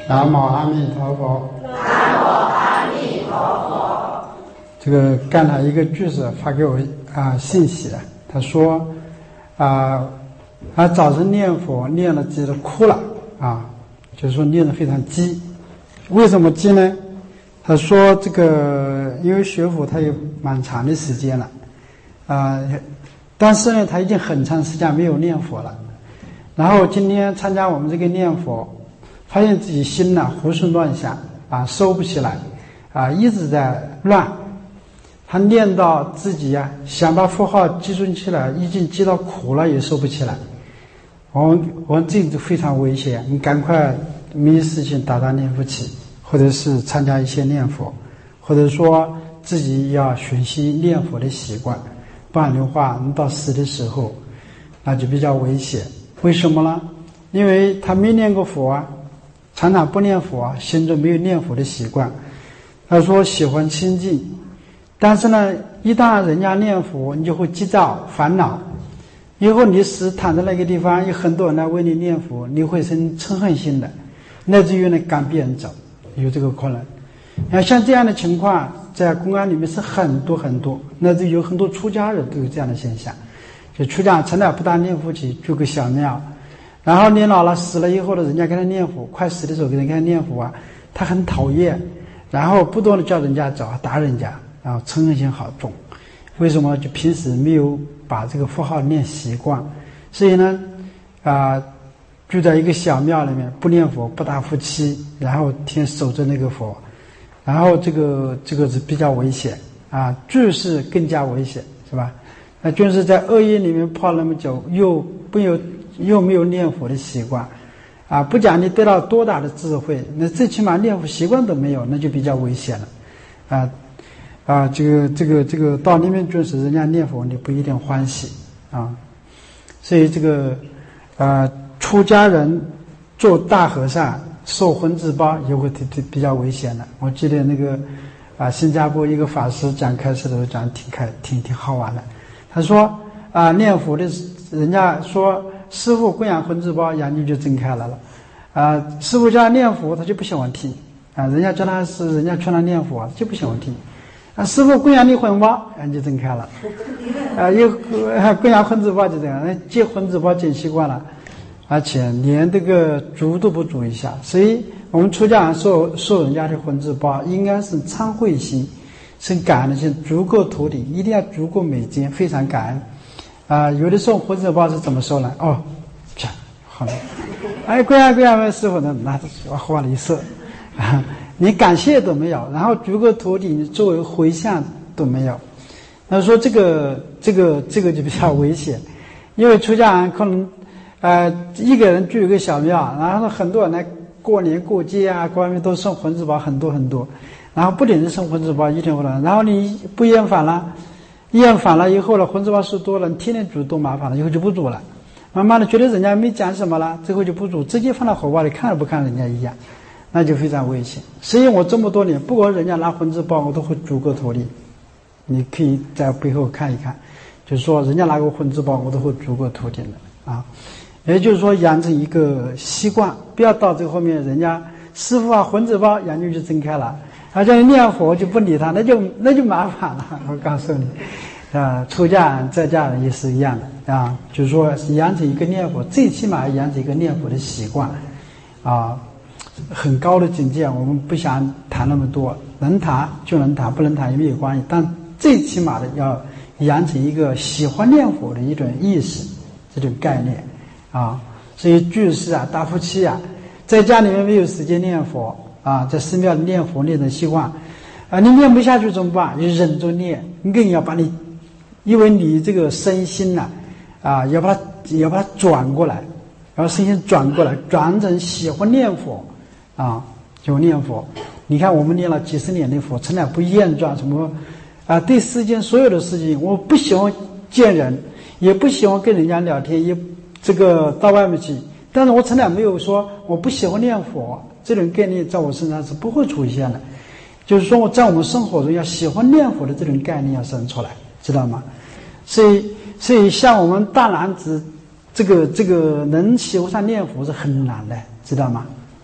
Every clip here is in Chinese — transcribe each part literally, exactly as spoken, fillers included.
南无阿弥陀佛。 南无阿弥陀佛。 这个刚才一个居士发给我啊信息，他说啊，他早晨念佛念了急的哭了啊，就是说念得非常急。为什么急呢？他说这个因为学佛他有蛮长的时间了啊，但是呢他已经很长时间没有念佛了，然后今天参加我们这个念佛，发现自己心呢胡思乱想啊，收不起来啊，一直在乱。他念到自己呀、啊，想把佛号记住起来，已经记到苦了，也收不起来。我我这就非常危险，你赶快没事情打打念佛起，或者是参加一些念佛，或者说自己要学习念佛的习惯，不然的话，你到死的时候，那就比较危险。为什么呢？因为他没念过佛啊，常常不念佛啊，心中没有念佛的习惯。他说喜欢清净。但是呢，一旦人家念佛，你就会积躁烦恼。以后你死躺在那个地方，有很多人来为你念佛，你会生嗔恨心的，乃至于呢赶别人走，有这个可能。那像这样的情况，在公安里面是很多很多，乃至有很多出家人都有这样的现象。就出家从来不大念佛起，住个小庙，然后年老了死了以后呢，人家给他念佛，快死的时候给人给他念佛啊，他很讨厌，然后不断的叫人家走，打人家。然后嗔恨心好重，为什么？就平时没有把这个佛号念习惯，所以呢，啊、呃，住在一个小庙里面不念佛，不打夫妻，然后天守着那个佛，然后这个这个是比较危险啊，居士更加危险，是吧？那居士在恶业里面泡那么久，又不有又没有念佛的习惯，啊，不讲你得到多大的智慧，那最起码念佛习惯都没有，那就比较危险了，啊。啊，这个这个这个到那边就是人家念佛，你不一定欢喜啊。所以这个啊，出家人做大和尚受荤自包也会比比较危险的。我记得那个啊，新加坡一个法师讲开始的时候讲挺开挺挺好玩的。他说啊，念佛的人家说师父供养荤自包，眼睛就睁开来了。啊，师父叫他念佛，他就不喜欢听啊。人家叫他是人家劝他念佛，就不喜欢听。啊，师父供养你荤包，眼睛睁开了。啊，有供养荤自包就这样，戒荤自包戒习惯了，而且连这个煮都不煮一下。所以我们出家人受受人家的荤自包，应该是忏悔心，是感恩心，足够头顶，一定要足够美金，非常感恩。啊，有的时候荤自包是怎么说呢？哦，啪，好了，哎，供养供养师父呢，那花了一色啊。你感谢都没有，然后逐个土地作为回向都没有，那说这个这个这个就比较危险，因为出家人可能呃一个人住一个小庙，然后很多人来过年过节啊，各方面都送荤自包很多很多，然后不仅是送荤自包一天不能，然后你不厌烦了，厌烦了以后呢，荤自包数多了，你天天煮多麻烦了，以后就不煮了，慢慢的觉得人家没讲什么了，最后就不煮，直接放到火锅里，看都不看人家一样。那就非常危险。所以我这么多年，不管人家拿荤自包，我都会煮个土地。你可以在背后看一看，就是说人家拿个荤自包，我都会煮个土地的啊。也就是说，养成一个习惯，不要到最后面，人家师父啊荤自包，眼睛就睁开了，而且念佛就不理他，那就那就麻烦了。我告诉你，啊，出家人在家人也是一样的啊，就是说养成一个念佛，最起码养成一个念佛的习惯啊。很高的境界，我们不想谈那么多，能谈就能谈，不能谈也没有关系。但最起码的要养成一个喜欢念佛的一种意识，这种概念啊。所以居士啊、大夫妻啊，在家里面没有时间念佛啊，在寺庙里念佛念的习惯啊，你念不下去怎么办？你忍着念，你更要把你，因为你这个身心呐 啊, 啊，要把它要把它转过来，然后身心转过来，转成喜欢念佛。啊，就念佛。你看，我们念了几十年的佛，从来不厌转什么啊，对世间所有的事情，我不喜欢见人，也不喜欢跟人家聊天，也这个到外面去。但是我从来没有说我不喜欢念佛，这种概念在我身上是不会出现的。就是说，我在我们生活中要喜欢念佛的这种概念要生出来，知道吗？所以，所以像我们大男子，这个这个能喜欢上念佛是很难的，知道吗？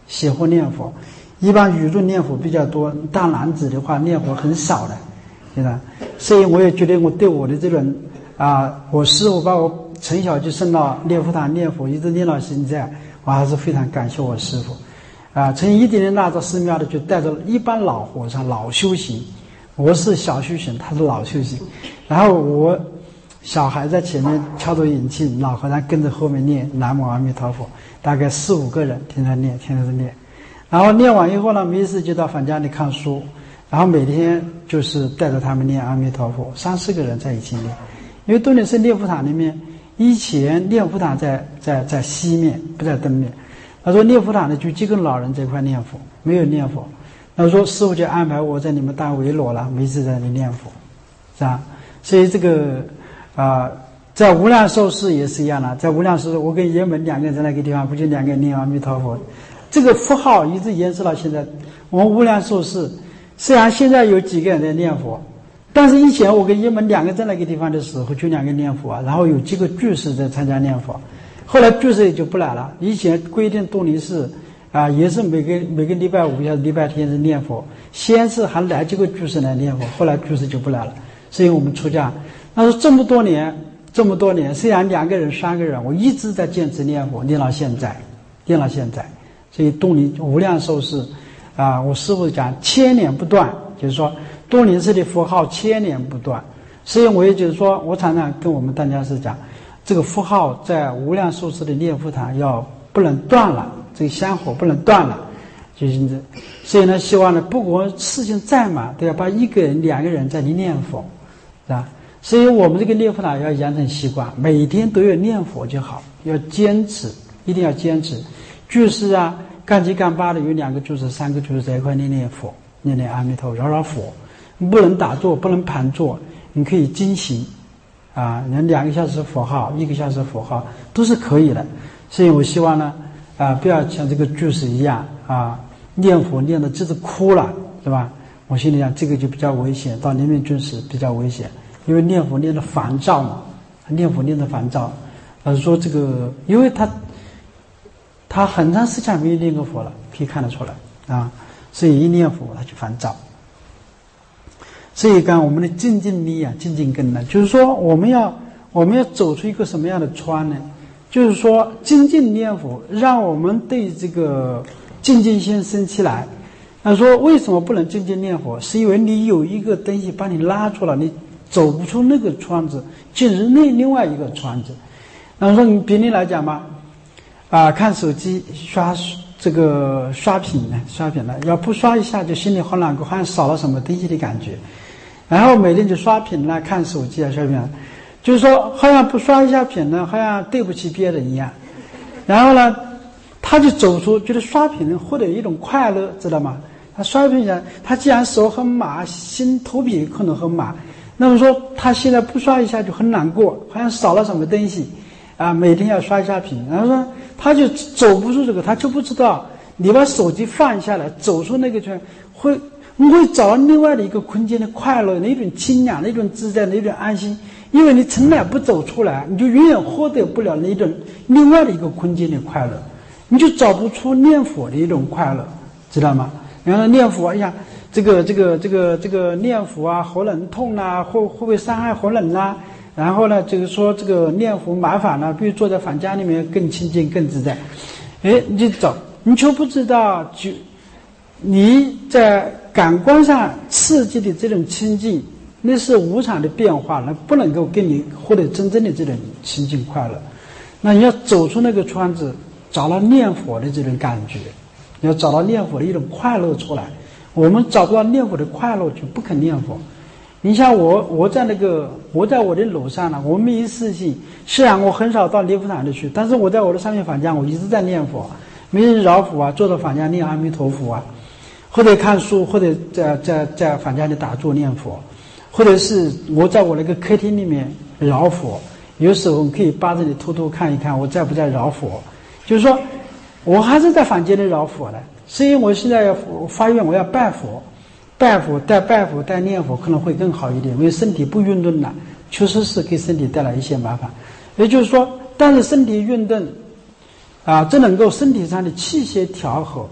喜欢念佛。一般女众念佛比较多，大男子的话念佛很少的，对吧？所以我也觉得我对我的这种啊，我师父把我从小就送到念佛堂念佛，一直念到现在，我还是非常感谢我师父。啊，从一点点那到寺庙的就带着一般老和尚老修行，我是小修行，他是老修行。然后我小孩在前面敲着引磬，老和尚跟着后面念南无阿弥陀佛，大概四五个人天天念，天天念。然后念完以后呢，没事就到房间里看书，然后每天就是带着他们念阿弥陀佛，三四个人在一起念。因为东林寺念佛堂里面，以前念佛堂在在在西面，不在东面。他说念佛堂的就几个老人这块念佛，没有念佛。他说师父就安排我在你们当维罗了，每次在那里念佛，是吧？所以这个啊、呃，在无量寿寺也是一样的，在无量寿寺，我跟爷们两个人在那个地方，不就两个人念阿弥陀佛，这个符号一直延续到现在。我们无量寿寺虽然现在有几个人在念佛，但是以前我跟爷们两个在那个地方的时候，就两个念佛，然后有几个居士在参加念佛。后来居士也就不来了。以前规定东林寺啊，也是每个每个礼拜五要礼拜天是念佛，先是还来几个居士来念佛，后来居士就不来了。所以我们出家，那说这么多年，这么多年，虽然两个人、三个人，我一直在坚持念佛，念到现在，念到现在。所以东林无量寿寺啊，我师父讲千年不断，就是说东林寺的佛号千年不断。所以我也就是说，我常常跟我们大家是讲，这个符号在无量寿司的念佛堂要不能断了，这个香火不能断了，就是这。所以呢，希望呢，不管事情再忙，都要把一个人、两个人在那里念佛，是吧？所以我们这个念佛堂要养成习惯，每天都要念佛就好，要坚持，一定要坚持。居士啊，干七干八的有两个居士、三个居士在一块念念佛，念念阿弥陀，绕绕佛，不能打坐，不能盘坐，你可以精行。啊，人两个小时佛号，一个小时佛号都是可以的。所以我希望呢，啊，不要像这个居士一样啊，念佛念的就是哭了，是吧？我心里想，这个就比较危险，到临命终时比较危险，因为念佛念的烦躁嘛，念佛念的烦躁。呃，说这个，因为他他很长时间没有念过佛了，可以看得出来啊，所以一念佛他就烦躁。所以讲我们的精进力啊，精进根呢，就是说我们要我们要走出一个什么样的窗呢？就是说精进念佛，让我们对这个精进心生起来。那说为什么不能精进念佛？是因为你有一个东西把你拉住了，你走不出那个窗子，进入那另外一个窗子。那说你比你来讲嘛，啊，看手机刷这个刷屏呢，刷屏了，要不刷一下就心里好难过，好像少了什么东西的感觉。然后每天就刷屏啦，看手机啊，刷屏，就是说好像不刷一下屏呢，好像对不起别人一样。然后呢，他就走出，觉得刷屏获得一种快乐，知道吗？他刷屏下，他既然手很麻，心头皮可能很麻，那么说他现在不刷一下就很难过，好像少了什么东西啊，每天要刷一下屏。然后说他就走不出这个，他就不知道你把手机放下来，走出那个圈会。你会找到另外的一个空间的快乐，那种清凉，那种自在，那种安心。因为你从来不走出来，你就永远获得不了那种另外的一个空间的快乐，你就找不出念佛的一种快乐，知道吗？然后念佛，哎呀，这个这个这个这个念佛啊，喉咙痛啊，会会不会伤害喉咙啊？然后呢，就是说这个念佛麻烦了，比如坐在房间里面更清净更自在。哎，你就找，你就不知道就你在感官上刺激的这种清净，那是无常的变化，那不能够给你获得真正的这种清净快乐。那你要走出那个窗子，找到念佛的这种感觉，你要找到念佛的一种快乐出来。我们找不到念佛的快乐，就不肯念佛。你像我，我在那个，我在我的楼上呢，我没事情。虽然我很少到念佛堂里去，但是我在我的上面房间，我一直在念佛，每日绕佛啊，坐到房间念阿弥陀佛啊。或者看书，或者在在在房间里打坐念佛，或者是我在我那个客厅里面绕佛，有时候可以扒着你偷偷看一看我在不在绕佛，就是说我还是在房间里绕佛的。所以我现在要发愿我要拜佛，拜佛带拜佛带念佛可能会更好一点，因为身体不运动了，确实是给身体带来一些麻烦。也就是说，但是身体运动啊，这能够身体上的气血调和，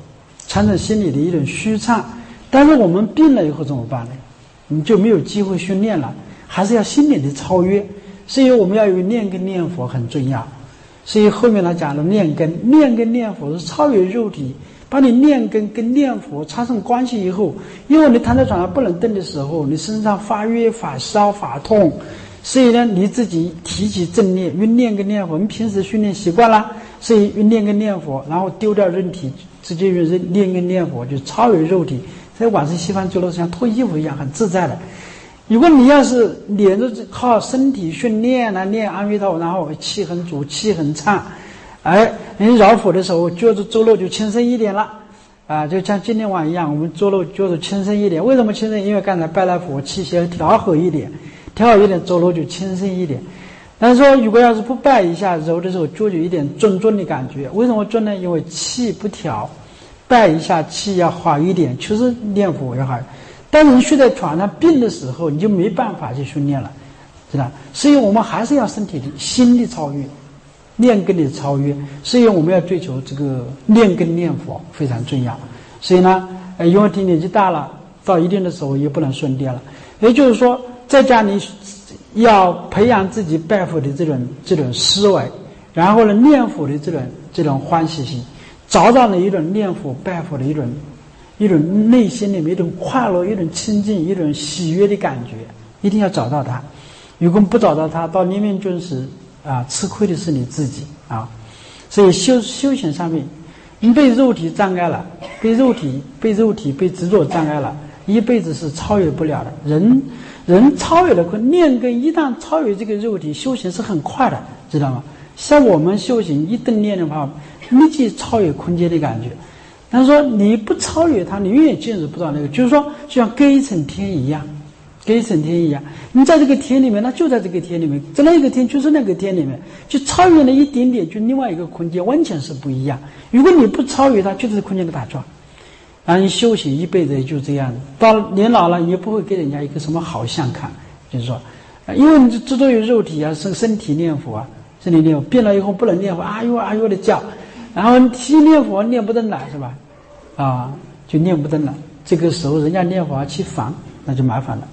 产生心理的一种虚畅。但是我们病了以后怎么办呢？你就没有机会训练了，还是要心理的超越。所以我们要有念根念佛很重要。所以后面他讲了念根，念根念佛是超越肉体，把你念根跟念佛产生关系以后，因为你躺在床上不能动的时候，你身上发热、发烧、发痛，所以呢，你自己提起正念，用念根念佛，你平时训练习惯了，所以用念根念佛，然后丢掉人体，直接用念根念佛，就超越肉体，在晚上西方极乐像脱衣服一样，很自在的。如果你要是连着靠身体训练啊，念阿弥陀佛，然后气很足，气很畅，哎，你绕佛的时候，觉着走路就轻松一点了，啊，就像今天晚上一样，我们走路觉着轻松一点。为什么轻松？因为刚才拜了佛，气血调和一点，调和一点，走路就轻松一点。但是说，如果要是不拜一下揉的时候，就有一点重重的感觉。为什么重呢？因为气不调，拜一下气要好一点，确实念佛要好。但是你睡在床上病的时候，你就没办法去训练了，知道？所以我们还是要身体的心的超越，念根的超越。所以我们要追求这个念根念佛非常重要。所以呢，呃，因为你年纪大了，到一定的时候也不能顺便了。也就是说，在家里要培养自己拜佛的这种这种思维，然后呢，念佛的这种这种欢喜心，找到了一种念佛拜佛的一种。一种内心里面一种快乐，一种清净，一种喜悦的感觉，一定要找到它。如果不找到它，到临命终时啊，吃亏的是你自己啊。所以修修行上面，你被肉体障碍了，被肉体被肉体被执着障碍了，一辈子是超越不了的。人人超越了念根，一旦超越这个肉体，修行是很快的，知道吗？像我们修行一顿念的话，立即超越空间的感觉。但是说你不超越它，你永远进入不到那个，就是说就像隔一层天一样，隔一层天一样，你在这个天里面，那就在这个天里面，在那个天就是那个天里面，就超越了一点点，就另外一个空间完全是不一样。如果你不超越它，就是空间的打转。然后你修行一辈子也就这样，到年老了，你也不会给人家一个什么好相看，就是说，因为你执着于肉体啊，身身体念佛啊，身体念佛，病了以后不能念佛，啊呦啊呦的叫。然后提念佛念不登了，是吧？啊，就念不登了。这个时候人家念佛去烦，那就麻烦了。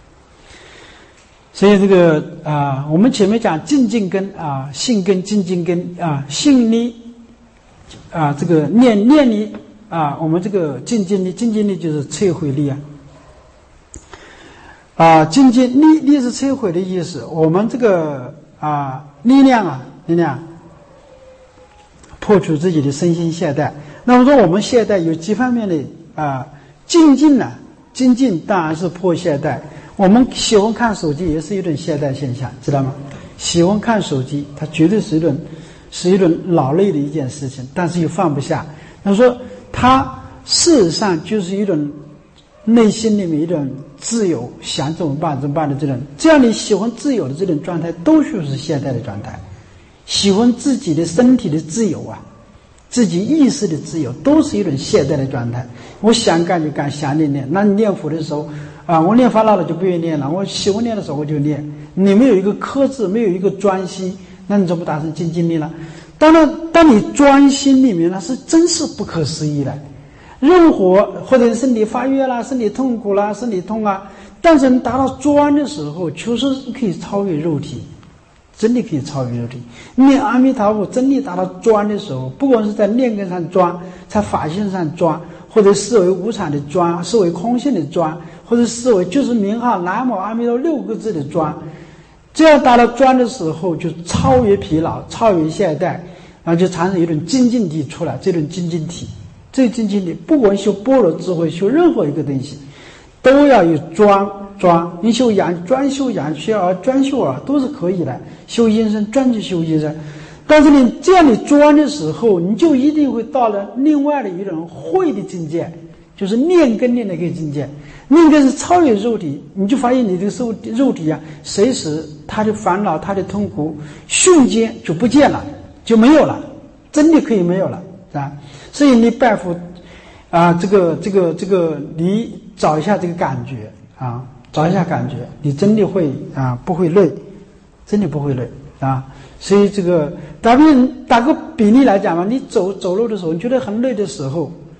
所以这个啊，我们前面讲静静根啊，信根、静静根啊，信力啊，这个念念力啊，我们这个静静力，静静力就是摧毁力啊。啊，静静力力是摧毁的意思。我们这个啊力量啊，力量。破除自己的身心懈怠。那么说我们懈怠有几方面的啊，精进呢？精进当然是破懈怠。我们喜欢看手机也是一种懈怠现象，知道吗？喜欢看手机，它绝对是一种是一种劳累的一件事情，但是又放不下。那说它事实上就是一种内心里面一种自由，想怎么办怎么办的这种，这样你喜欢自由的这种状态，都是懈怠的状态。喜欢自己的身体的自由啊，自己意识的自由，都是一种懈怠的状态。我想干就干，想念念。那你念佛的时候啊，我念烦恼了就不愿意念了，我喜欢念的时候我就念。你没有一个克制，没有一个专心，那你怎么达成精进力了？当然，当你专心里面呢，是真是不可思议的。任何或者身体发热啦，身体痛苦啦，身体痛啊，但是你达到专的时候，确实可以超越肉体。真的可以超越肉体。念阿弥陀佛真的达到专的时候，不管是在念根上专，在法性上专，或者视为无常的专，视为空性的专，或者视为就是名号南无阿弥陀六个字的专，这样达到专的时候，就超越疲劳，超越懈怠，然后就产生一种精进体出来。这种精进体，这个精进体，不管修般若智慧，修任何一个东西，都要有专。专你修养专修养学而专修耳都是可以的，修音声专去修音声。但是你这样你专的时候，你就一定会到了另外的一种慧的境界，就是念根念的一个境界。念根是超越肉体，你就发现你这个肉肉体啊，随时他的烦恼他的痛苦瞬间就不见了，就没有了，真的可以没有了啊。所以你拜佛啊，这个这个这个你找一下这个感觉啊，找一下感觉，你真的会啊不会累，真的不会累啊。所以这个打比打个比例来讲嘛，你走走路的时候，你觉得很累的时候，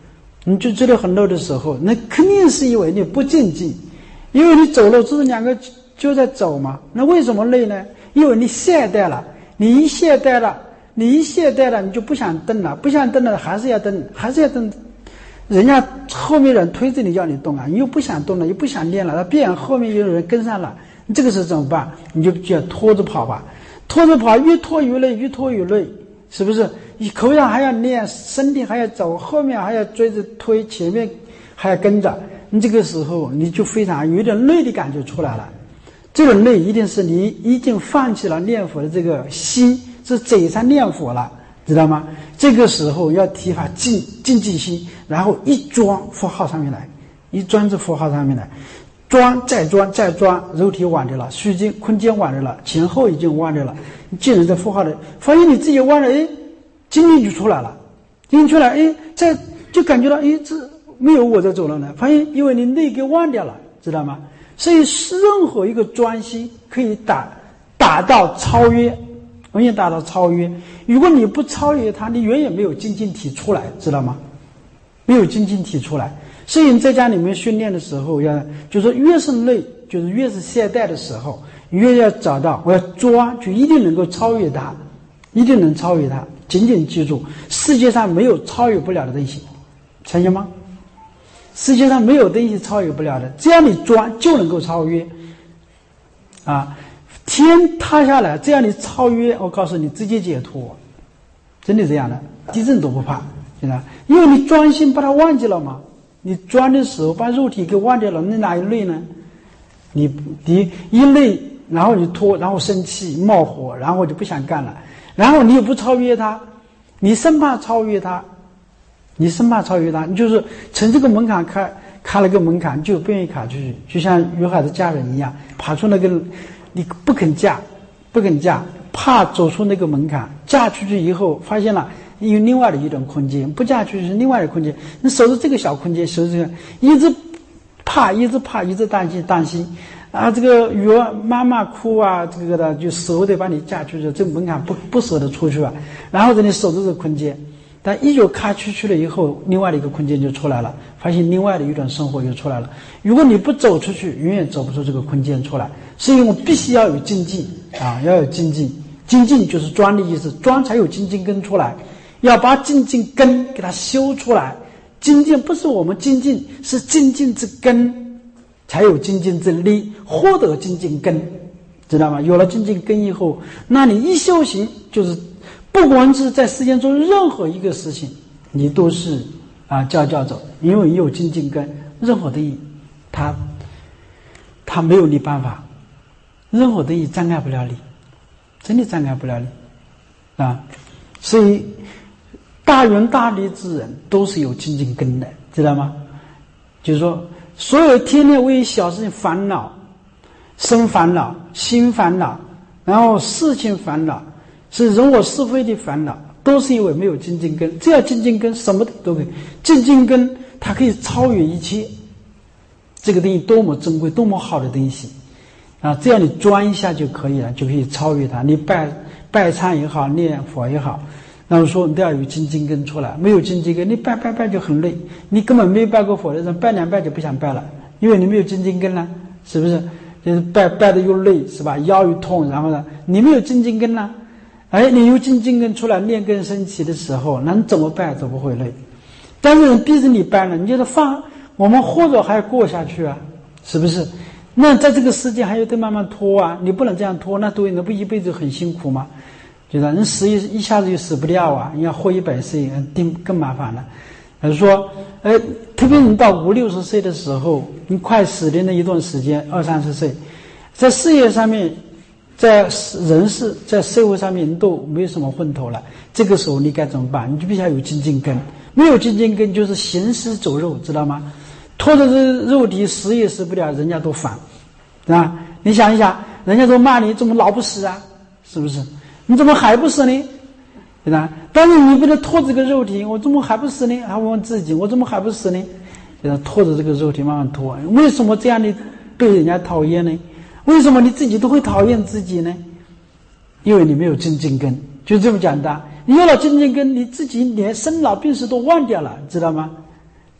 你就觉得很累的时候，那肯定是因为你不精进，因为你走路只是两个就在走嘛。那为什么累呢？因为你懈怠了，你一懈怠了，你一懈怠了，你就不想动了，不想动了，还是要动，还是要动。人家后面人推着你要你动啊，你又不想动了，又不想练了，那必然后面有人跟上了，你这个时候怎么办？你就就要拖着跑吧，拖着跑，越拖越累，越拖越累，是不是？你口上还要练，身体还要走，后面还要追着推，前面还要跟着，你这个时候你就非常有点累的感觉出来了。这个累一定是你已经放弃了念佛的这个心，是嘴上念佛了，知道吗？这个时候要提发静静寂心，然后一装佛号上面来，一装至佛号上面来，装再装再装，肉体忘掉了，虚间空间忘掉了，前后已经忘掉了，你进入这佛号的，发现你自己忘了，哎，精力就出来了，精力出来，哎，在就感觉到，哎，这没有我在走了呢，发现因为你内给忘掉了，知道吗？所以任何一个专心可以达达到超越，永远达到超越。如果你不超越它，你远远没有精进体出来，知道吗？没有精进体出来。所以你在家里面训练的时候，要就是说越是累，就是越是懈怠的时候，越要找到我要抓，就一定能够超越它，一定能超越它。紧紧记住，世界上没有超越不了的东西，相信吗？世界上没有东西超越不了的，只要你抓就能够超越啊！天塌下来，只要你超越，我告诉你，直接解脱，真的这样的，地震都不怕，对吧？因为你专心把它忘记了嘛，你钻的时候把肉体给忘掉了，你哪有累呢？你你一累，然后你拖，然后生气冒火，然后就不想干了，然后你又不超越它，你生怕超越它。你生怕超越他，你就是从这个门槛开开了个门槛，就不愿意卡出去，就像女孩子嫁人一样，爬出那个你不肯嫁，不肯嫁，怕走出那个门槛，嫁出去以后发现了有另外的一种空间，不嫁出去是另外的空间，你守着这个小空间，守着这个一直怕，一直怕，一直担心担心啊，这个女儿妈妈哭啊，这个的就舍得把你嫁出去，这个门槛不不舍得出去啊，然后在你守着这个空间。但一脚开出去了以后，另外的一个空间就出来了，发现另外的一种生活又出来了。如果你不走出去，永远走不出这个空间出来。所以我必须要有精进啊，要有精进。精进就是专的意思，专才有精进根出来。要把精进根给它修出来。精进不是我们精进，是精进之根，才有精进之力，获得精进根，知道吗？有了精进根以后，那你一修行就是。不管是在世间做任何一个事情，你都是啊教教走，因为你有精进根，任何东西，他他没有你办法，任何东西障碍不了你，真的障碍不了你啊！所以大圆大力之人都是有精进根的，知道吗？就是说，所有天天为小事情烦恼、生烦恼、心烦恼，然后事情烦恼。是人我是非的烦恼，都是因为没有精进根。只要精进根，什么都可以。精进根，它可以超越一切。这个东西多么珍贵，多么好的东西啊！只要你钻一下就可以了，就可以超越它。你拜拜忏也好，念佛也好，然后说你都要有精进根出来。没有精进根，你拜拜拜就很累。你根本没拜过佛的人，拜两拜就不想拜了，因为你没有精进根了，是不是？就是拜拜的又累，是吧？腰又痛，然后呢，你没有精进根呢。哎，你有精进根出来，念根升起的时候，那你怎么办都不会累。但是人逼着你办了，你觉得放我们或者还要过下去啊，是不是？那在这个世界还有得慢慢拖啊，你不能这样拖，那对，那不一辈子很辛苦吗？就是人死一一下子就死不掉啊，你要活一百岁，更更麻烦了。他说，呃，特别你到五六十岁的时候，你快死的那一段时间，二三十岁，在事业上面。在人事在社会上面都没有什么混头了，这个时候你该怎么办？你就必须要有精进根，没有精进根就是行尸走肉，知道吗？拖着这肉体死也死不了，人家都烦啊！你想一想，人家都骂你怎么老不死啊？是不是？你怎么还不死呢？对吧？但是你不能拖着这个肉体，我怎么还不死呢？还问自己，我怎么还不死呢？对吧？拖着这个肉体慢慢拖，为什么这样的被人家讨厌呢？为什么你自己都会讨厌自己呢？因为你没有精进根，就这么简单。你有了精进根，你自己连生老病死都忘掉了，知道吗？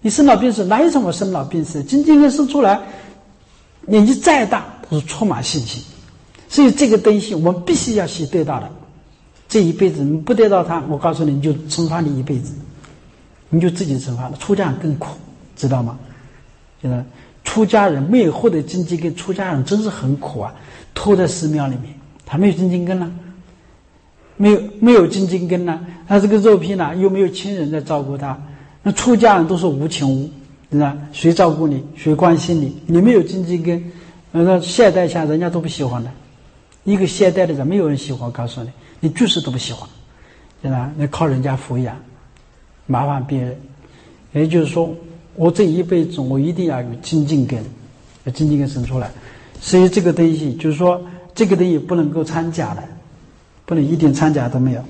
你生老病死哪有什么生老病死？精进根生出来，年纪再大都是充满信心。所以这个东西我们必须要去得到的。这一辈子你不得到它，我告诉你，你就惩罚你一辈子，你就自己惩罚了。出家人更苦，知道吗？现在出家人没有获得精进根，出家人真是很苦啊，拖在寺庙里面，他没有精进根了，没有没有精进根了，他这个肉皮呢又没有亲人在照顾他。那出家人都是无情无，是吧？谁照顾你，谁关心你？你没有精进根，那懈怠下人家都不喜欢的。一个懈怠的人没有人喜欢，告诉你，你就是都不喜欢，是吧？那靠人家抚养，麻烦别人。也就是说，我这一辈子我一定要有精进根，有精进根生出来。所以这个东西就是说，这个东西不能够掺假的，不能一点掺假都没有。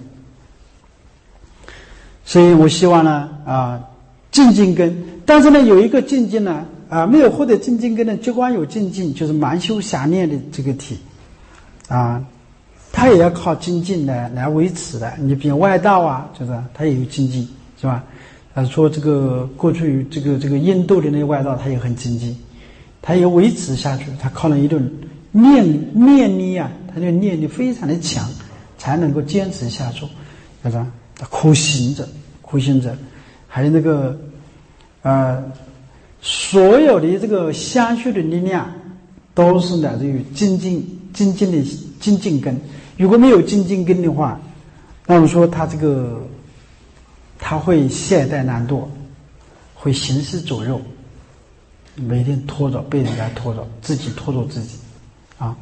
所以我希望呢，啊，精进根，但是呢，有一个精进呢，啊，没有获得精进根的，就光有精进，就是蛮修狭念的这个体，啊，他也要靠精进来来维持的。你比如外道啊，就是他也有精进，是吧？啊，说这个过去这个这个印度的那个外道，他也很精进，他也维持下去，他靠了一顿念念力啊，他这个念力非常的强，才能够坚持下去，是吧？苦行者，苦行者，还有那个，呃，所有的这个相续的力量，都是来自于精进、精进的精进根。如果没有精进根的话，那么说他这个，他会懈怠懒惰，会行尸走肉，每天拖着，被人家拖着，自己拖着自己，啊，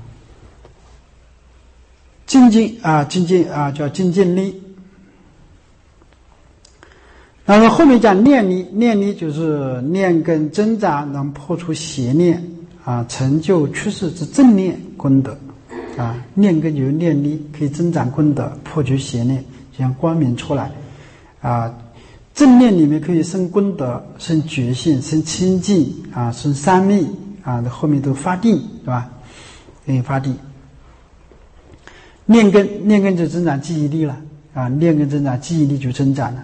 精进啊，精进啊，叫精进力。然后后面讲念力，念力就是念根增长，能破除邪念啊，成就趋势之正念功德啊。念根就是念力，可以增长功德，破除邪念，就像光明出来啊。正念里面可以生功德，生觉性，生清净啊，生三昧啊，后面都发定，对吧？可以发定。念根，念根就增长记忆力了啊，念根增长记忆力就增长了。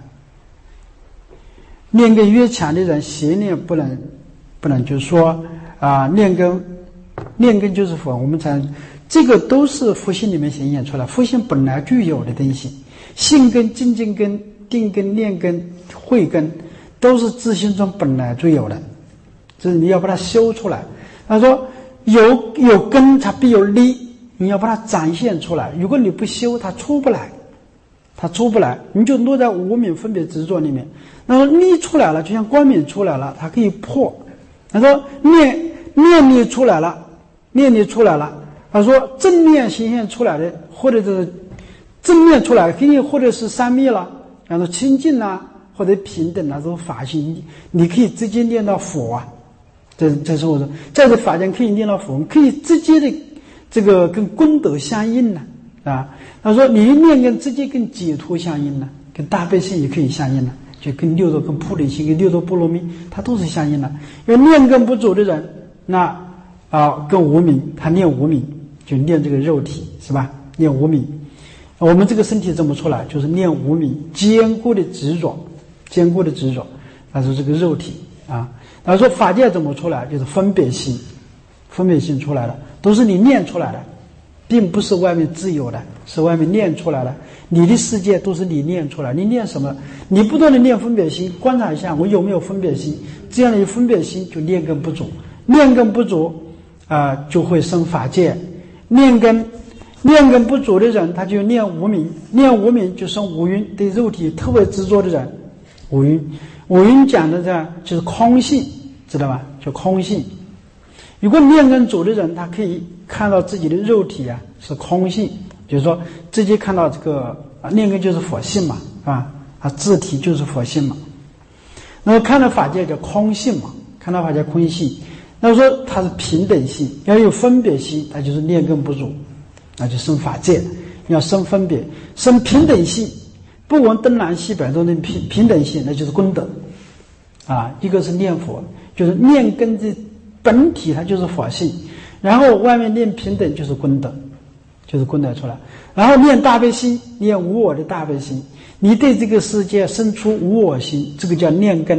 念根越强的人，邪念不能不能就是说啊，念根念根就是佛，我们才这个都是佛性里面显现出来，佛性本来具有的东西，性根、精进根、定根、念根、慧根，都是自心中本来具有的，就是你要把它修出来。他说有有根才必有力，你要把它展现出来。如果你不修，它出不来。它出不来，你就落在无明分别执着里面。那么力出来了，就像光明出来了，它可以破。他说念念力出来了，念力出来了。他说正念显现出来的，或者是正念出来，可以或者是三昧了，然后清净啊，或者平等啊，这种法性，你可以直接念到佛啊。这这是我说，在这法间可以念到佛，可以直接的这个跟功德相应呢啊。他说你念根直接跟解脱相应了，跟大悲心也可以相应了，就跟六度、跟菩提心、跟六度波罗蜜，它都是相应的。因为念根不足的人，那啊跟无明，他念无明就念这个肉体，是吧？念无明，我们这个身体怎么出来？就是念无明，坚固的执着，坚固的执着。他说这个肉体啊，他说法界怎么出来？就是分别心，分别心出来了，都是你念出来的。并不是外面自由的，是外面念出来的。你的世界都是你念出来，你念什么？你不断的念分别心，观察一下我有没有分别心，这样的分别心就念根不足，念根不足啊、呃，就会生法界。念根念根不足的人，他就念无明，念无明就生五蕴，对肉体特别执着的人，五蕴，五蕴讲的这就是空性，知道吧？就空性。如果念根足的人，他可以看到自己的肉体啊是空性，就是说直接看到这个啊，念根就是佛性嘛，啊，啊自体就是佛性嘛。那么看到法界叫空性嘛，看到法界空性，那么说它是平等性，要有分别心，它就是念根不足，那就生法界。要生分别，生平等性，不闻东南西北都能平平等性，那就是功德啊。一个是念佛，就是念根的本体，它就是佛性，然后外面念平等就是功德，就是功德出来。然后念大悲心，念无我的大悲心，你对这个世界生出无我心，这个叫念根。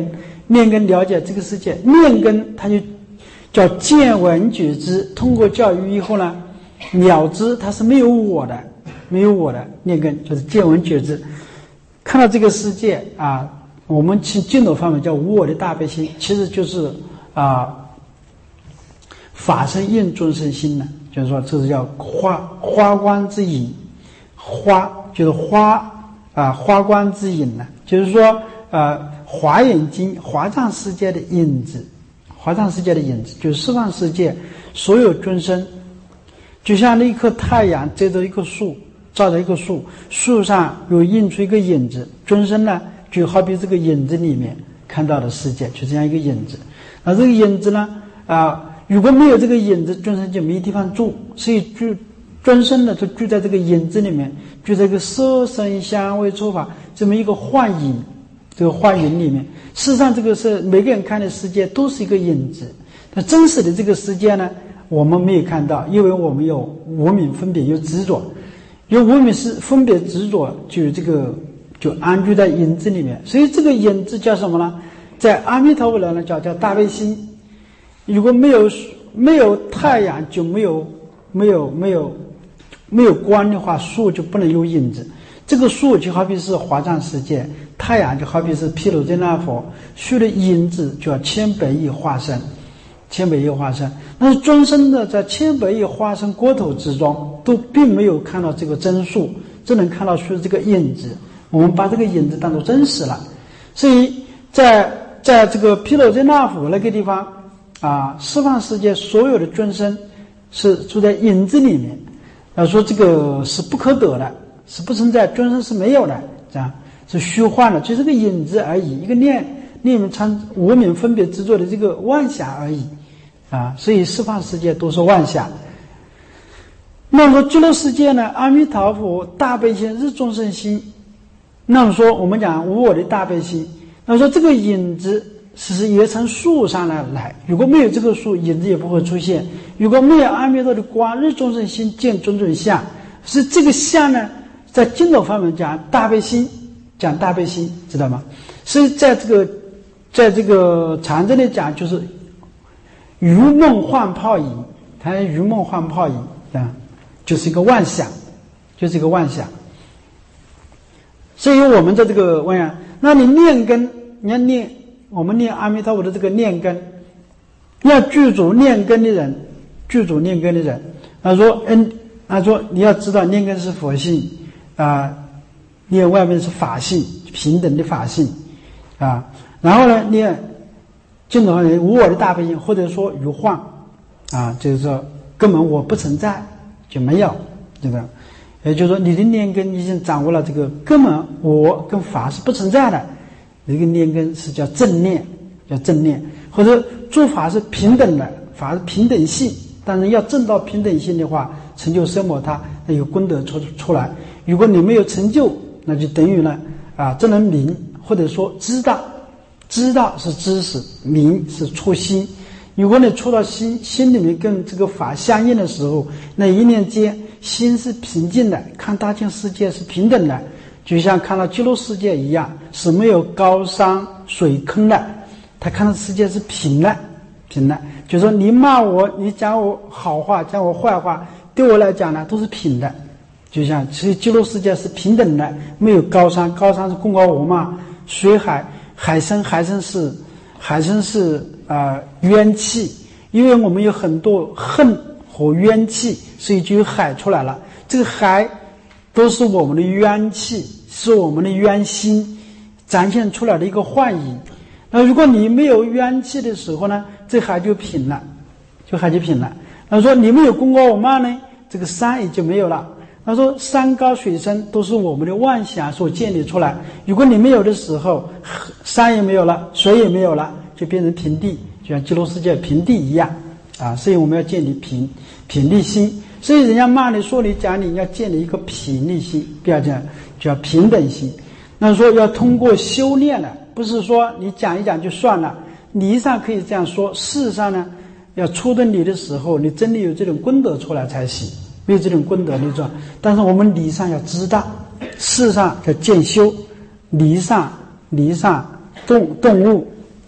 念根了解这个世界，念根它就叫见闻觉知。通过教育以后呢，了知它是没有我的，没有我的念根就是见闻觉知。看到这个世界啊，我们去净土方面叫无我的大悲心，其实就是啊法身应众生心呢，就是说这是叫花花光之影，花就是花啊花光之影呢，就是说呃华严经华藏世界的影子，华藏世界的影子就是十方世界所有众生，就像那一颗太阳遮着一棵树，照着一棵树，树上有映出一个影子，众生呢就好比这个影子里面看到的世界，就这样一个影子。那这个影子呢啊。如果没有这个影子，众生就没地方住，所以住众生呢就住在这个影子里面，住在这个色声香味触法这么一个幻影，这个幻影里面。事实上，这个是每个人看的世界都是一个影子，但真实的这个世界呢，我们没有看到，因为我们有无明分别，有执着，有无明是分别执着，就这个就安居在影子里面。所以这个影子叫什么呢？在阿弥陀佛来呢叫叫大悲心。如果没有没有太阳，就没有没有没有没有光的话，树就不能有影子。这个树就好比是华藏世界，太阳就好比是毗卢遮那佛，树的影子就要千百亿化身，千百亿化身。那众生的在千百亿化身国土之中，都并没有看到这个真树，只能看到树的这个影子。我们把这个影子当作真实了，所以在在这个毗卢遮那佛那个地方。啊，十方世界所有的众生是住在影子里面，要说这个是不可得的，是不存在，众生是没有的，这样是虚幻的，就是个影子而已，一个念念名参无明分别执着的这个妄想而已啊，所以十方世界都是妄想。那么说极乐世界呢，阿弥陀佛大悲心是众生心，那么说我们讲无我的大悲心，那么说这个影子其实也从树上来来，如果没有这个树，影子也不会出现。如果没有阿弥陀的光，日众生心见种种相，是这个相呢，在净土方面讲大悲心，讲大悲心，知道吗？所以在这个在这个禅宗里讲，就是如梦幻泡影，它如梦幻泡影啊，就是一个妄想，就是一个妄想。所以我们的这个妄想，那你念根，你要念。我们念阿弥陀佛的这个念根，要具足念根的人，具足念根的人，他说，嗯，他说你要知道念根是佛性啊，念外面是法性，平等的法性啊。然后呢，念净土人无我的大悲心，或者说如幻啊，就是说根本我不存在，就没有这个，也就是说你的念根已经掌握了这个根本我跟法是不存在的。这个念根是叫正念，叫正念，或者诸法是平等的，法是平等性。但是要证到平等性的话，成就奢摩他，那有功德出出来。如果你没有成就，那就等于呢啊，只能明，或者说知道，知道是知识，明是出心。如果你出到心心里面跟这个法相应的时候，那一念间心是平静的，看大千世界是平等的。就像看到极乐世界一样，是没有高山水坑的，他看到世界是平的，平的。就是说你骂我，你讲我好话，讲我坏话，对我来讲呢都是平的。就像其实极乐世界是平等的，没有高山，高山是功高我慢，水海海参海参是海参是呃冤气，因为我们有很多恨和冤气，所以就有海出来了。这个海都是我们的冤气，是我们的冤心展现出来的一个幻影。那如果你没有冤气的时候呢，这海就平了，就海就平了。那说你没有功高我慢呢，这个山也就没有了。他说山高水深都是我们的妄想所建立出来，如果你没有的时候，山也没有了，水也没有了，就变成平地，就像极乐世界平地一样啊。所以我们要建立平平地心。所以人家骂你说你讲你要建立一个平立心，不要这样，叫平等心。那说要通过修炼了，不是说你讲一讲就算了。理上可以这样说，事实上呢，要出顿理的时候，你真的有这种功德出来才行。没有这种功德那种，但是我们理上要知道，事上要见修，理上理上动动物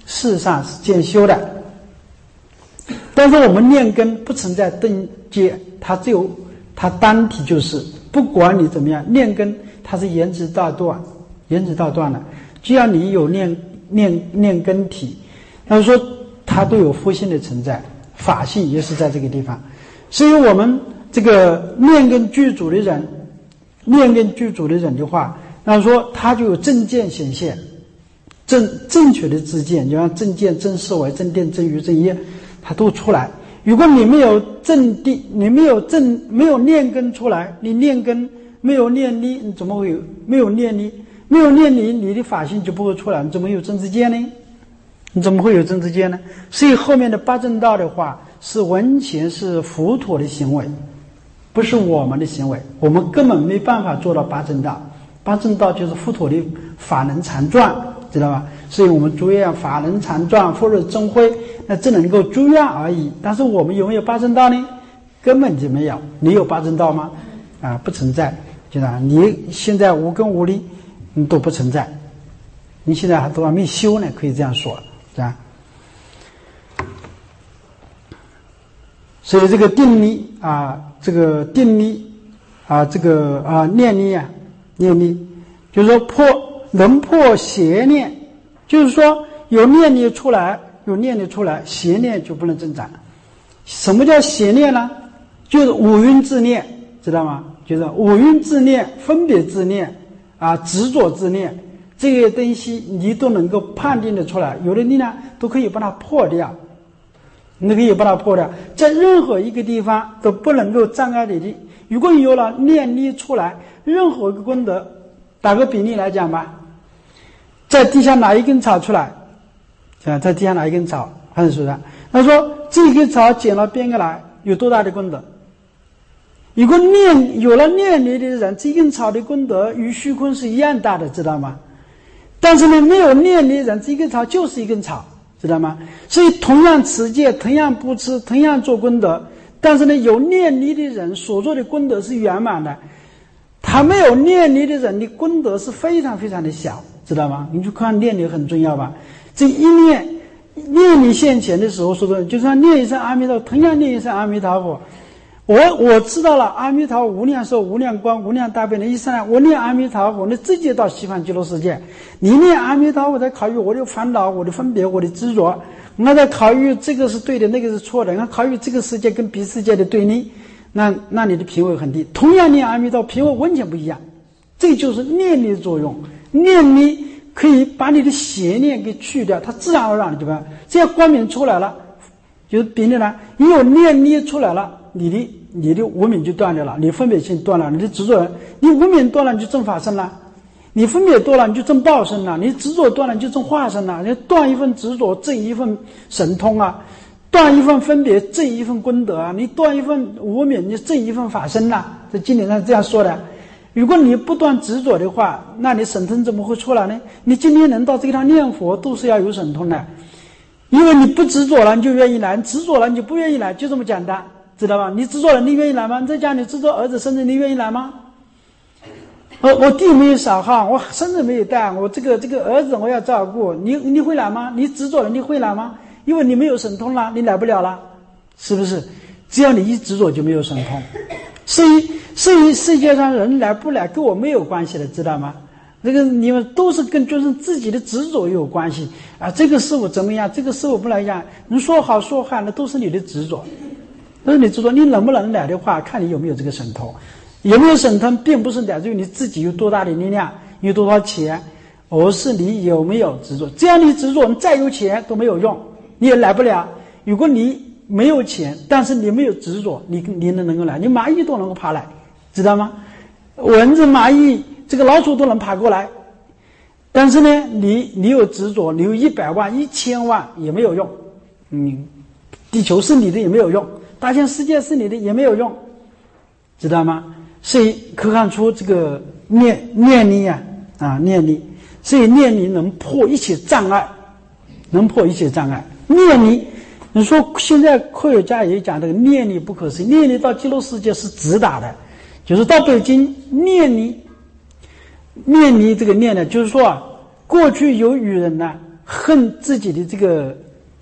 事实上是渐修的。但是我们念根不存在顿阶，它只有它单体就是，不管你怎么样，念根它是延迟到断，延迟到断了。只要你有念念念根体，那就说它都有佛性的存在，法性也是在这个地方。所以我们这个念根具足的人，念根具足的人的话，那说他就有正见显现，正正确的知见，就像正见、正思维、正定、正语、正业，它都出来。如果你没有正定，你没有正没有念根出来，你念根没有念力，你怎么会有没有念力？没有念力，你的法性就不会出来，你怎么有正知见呢？你怎么会有正知见呢？所以后面的八正道的话，是完全是佛陀的行为，不是我们的行为，我们根本没办法做到八正道。八正道就是佛陀的法能禅转，知道吧？所以我们祝愿法能禅转，佛若真慧，那只能够祝愿而已。但是我们有没有八正道呢？根本就没有。你有八正道吗？啊，不存在，知道吧？你现在无根无力，你都不存在。你现在还都还没修呢，可以这样说，是吧？所以这个定力啊，这个定力啊，这个啊念力啊。念力就是说破能破邪念，就是说有念力出来，有念力出来，邪念就不能增长。什么叫邪念呢？就是五蕴自念，知道吗？就是五蕴自念、分别自念啊、执着自念，这些东西你都能够判定的出来，有的力量都可以把它破掉，你可以把它破掉，在任何一个地方都不能够障碍你的。如果有了念力出来，任何一个功德，打个比例来讲吧，在地下拿一根草出来，在地下拿一根草，还是说的，他说这根草剪了编过来，有多大的功德？如果念有了念力的人，这根草的功德与虚空是一样大的，知道吗？但是呢，没有念力的人，这根草就是一根草，知道吗？所以同样持戒，同样布施，同样做功德，但是呢，有念力的人所做的功德是圆满的。他没有念力的人的功德是非常非常的小，知道吗？你就看念力很重要吧。这一念念力现前的时候说的，就算念一声阿弥陀佛，同样念一声阿弥陀佛，我我知道了阿弥陀佛无量寿、无量光、无量大悲的意思呢。我念阿弥陀佛，那直接到西方极乐世界。你念阿弥陀佛，在考虑我的烦恼、我的分别、我的执着，我在考虑这个是对的，那个是错的，我考虑这个世界跟别世界的对立。那那你的品位很低，同样念阿弥陀佛，品位完全不一样。这就是念力的作用，念力可以把你的邪念给去掉，它自然而然的就把这样光明出来了，就是别的呢，你有念力出来了，你的你的无明就断掉了，你分别心断了，你的执着，你无明断了，你就证法身了；你分别断了，你就证报身了；你执着断了，你就证化身了。你断一份执着，证一份神通啊。断一份分别，证一份功德啊！你断一份无明，你证一份法身呐、啊！这经典上这样说的。如果你不断执着的话，那你神通怎么会出来呢？你今天能到这个地方念佛，都是要有神通的。因为你不执着了，你就愿意来；你执着了，你就不愿意来，就这么简单，知道吧？你执着了，你愿意来吗？你在家里执着儿子生日，你愿意来吗？我我弟没有小号，我生日没有带，我这个这个儿子我要照顾，你你会来吗？你执着了，你会来吗？因为你没有神通了，你来不了了，是不是？只要你一执着就没有神通。所以，所以世界上人来不来跟我没有关系的，知道吗？这个你们都是跟就是自己的执着有关系啊。这个师傅怎么样？这个师傅不来样，你说好说坏，那都是你的执着，都是你执着。你能不能来的话，看你有没有这个神通。有没有神通，并不是来自于你自己有多大的力量，有多少钱，而是你有没有执着。只要你执着，你再有钱都没有用。你也来不了。如果你没有钱，但是你没有执着，你你能能够来？你蚂蚁都能够爬来，知道吗？蚊子、蚂蚁、这个老鼠都能爬过来，但是呢，你你有执着，你有一百万、一千万也没有用。嗯，地球是你的也没有用，大千世界是你的也没有用，知道吗？所以可看出这个念念力啊啊念力，所以念力能破一切障碍，能破一切障碍。念力，你说现在科学家也讲这个念力不可思议，念力到极乐世界是直达的，就是到北京念力，念力这个念呢，就是说啊，过去有愚人呢， 恨自己的这个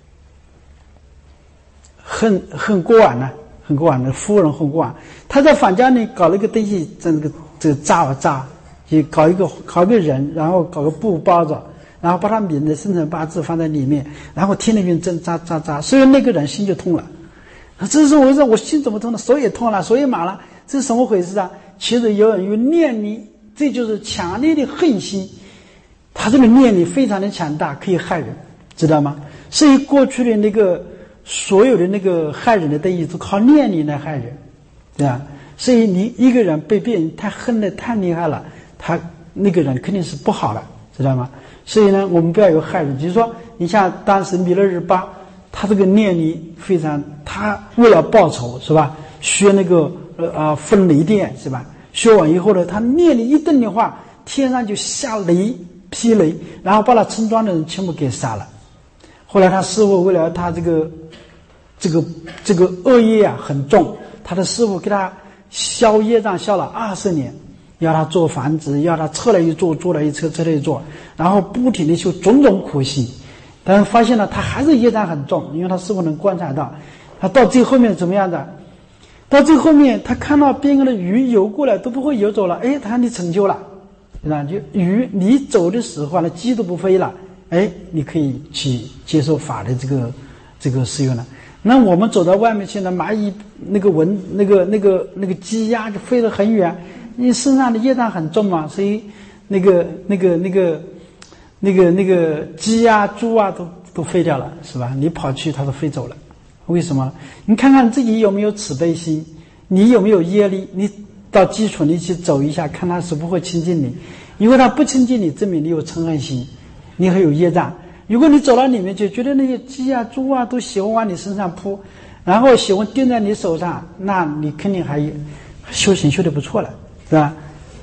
恨恨国王呢，恨国王的夫人恨国王，他在房间里搞了一个东西，这个这个扎啊扎，就搞一个搞一个人，然后搞个布包着，然后把他名的生辰八字放在里面，然后天天用针扎扎扎，所以那个人心就痛了。这是我说我心怎么痛了？手也痛了，手也麻了，这是什么回事啊？其实有人有念力，这就是强烈的恨心，他这个念力非常的强大，可以害人，知道吗？所以过去的那个所有的那个害人的东西都靠念力来害人，对吧？所以你一个人被别人太恨得太厉害了，他那个人肯定是不好了，知道吗？所以呢，我们不要有害人。就是说，你像当时弥勒日巴，他这个念力非常，他为了报仇是吧？学那个呃啊分雷电是吧？学完以后呢，他念力一动的话，天上就下雷劈雷，然后把他村庄的人全部给杀了。后来他师父为了他这个这个这个恶业啊很重，他的师父给他消业障消了二十年，要他做房子，要他撤了一座，做了一车，撤了一座，然后不停的修种种苦行。但是发现了他还是业障很重，因为他师父能观察到，他到最后面怎么样的？到最后面他看到边上的鱼游过来都不会游走了，哎，他你成就了，对吧？就鱼你走的时候呢，鸡都不飞了，哎，你可以去接受法的这个这个使用了。那我们走到外面去呢，蚂蚁那个蚊那个那个那个鸡鸭就飞得很远，你身上的业障很重嘛，所以那个那个那个那个那个鸡啊猪啊都都飞掉了，是吧？你跑去它都飞走了，为什么？你看看自己有没有慈悲心，你有没有业力，你到基础你去走一下，看它是不会亲近你。如果它不亲近你，证明你有嗔恨心，你还有业障。如果你走到里面去，觉得那些鸡啊猪啊都喜欢往你身上扑，然后喜欢盯在你手上，那你肯定还修行修得不错了，是吧？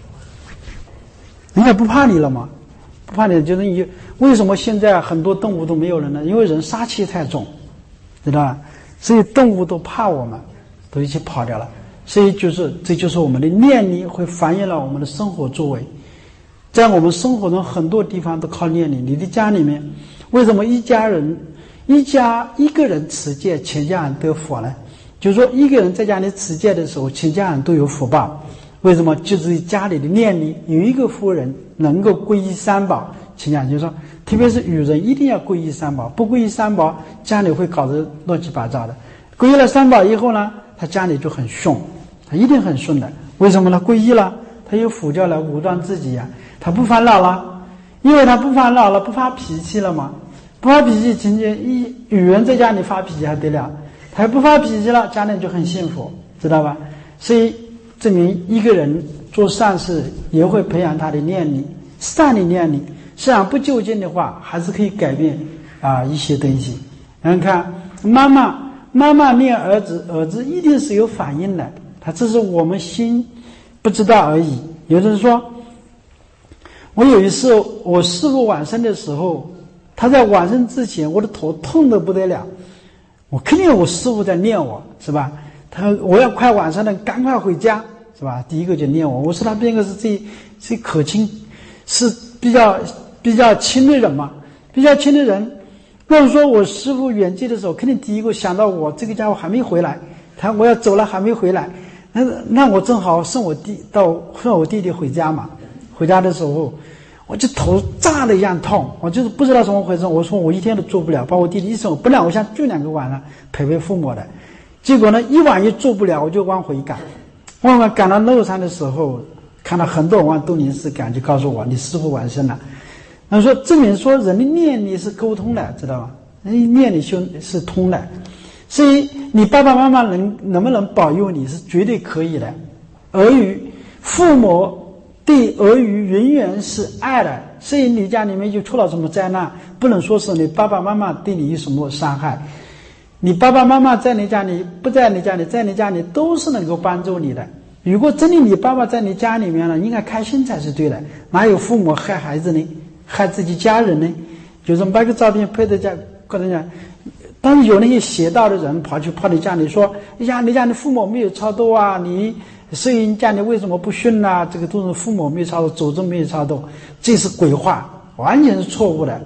人家不怕你了吗？不怕你，就是你为什么现在很多动物都没有人呢？因为人杀气太重，知道吧？所以动物都怕我们，都一起跑掉了。所以就是这就是我们的念力会反映了我们的生活作为，在我们生活中很多地方都靠念力。你的家里面，为什么一家人一家一个人持戒，全家人得福呢？就是说一个人在家里持戒的时候，全家人都有福报。为什么？就是家里的念力，有一个夫人能够皈依三宝，请讲就是说，特别是女人一定要皈依三宝，不皈依三宝，家里会搞得乱七八糟的。皈依了三宝以后呢，他家里就很顺，他一定很顺的。为什么呢？皈依了，他有佛教来武装自己呀、啊，他不烦恼了，因为他不烦恼了，不发脾气了嘛。不发脾气，今天一女人在家里发脾气还得了，他不发脾气了，家里就很幸福，知道吧？所以证明一个人做善事也会培养他的念力，善的念力。虽然不究竟的话，还是可以改变啊一些东西。然后看妈妈，妈妈念儿子，儿子一定是有反应的，他只是我们心不知道而已。有的人说，我有一次我师父往生的时候，他在往生之前，我的头痛得不得了，我肯定我师父在念我，是吧？他我要快晚上了，赶快回家，是吧？第一个就念我。我说他边个是最最可亲，是比较比较亲的人嘛，比较亲的人。如果说我师父远去的时候，肯定第一个想到我这个家伙还没回来，他我要走了还没回来，那那我正好送我弟到送我弟弟回家嘛。回家的时候，我就头炸的一样痛，我就是不知道怎么回事。我说我一天都做不了，把我弟弟一送，本来我想住两个晚上陪陪父母的。结果呢，一晚也做不了，我就往回赶。往回赶到路上的时候，看到很多人往东林寺赶，就告诉我你师父完生了。他说证明说人的念力是沟通的，知道吗？念力修是通的，所以你爸爸妈妈能能不能保佑你是绝对可以的。儿女父母对儿女永远是爱的，所以你家里面就出了什么灾难，不能说是你爸爸妈妈对你有什么伤害。你爸爸妈妈在你家里，不在你家里，在你家里都是能够帮助你的。如果真的你爸爸在你家里面了，应该开心才是对的，哪有父母害孩子呢？害自己家人呢？就是把个照片拍在家，跟人家，但是有那些邪道的人跑去跑你家里说，哎呀，你家的父母没有超度啊，你所以你家里为什么不训啊？这个都是父母没有超度，祖宗没有超度，这是鬼话，完全是错误的。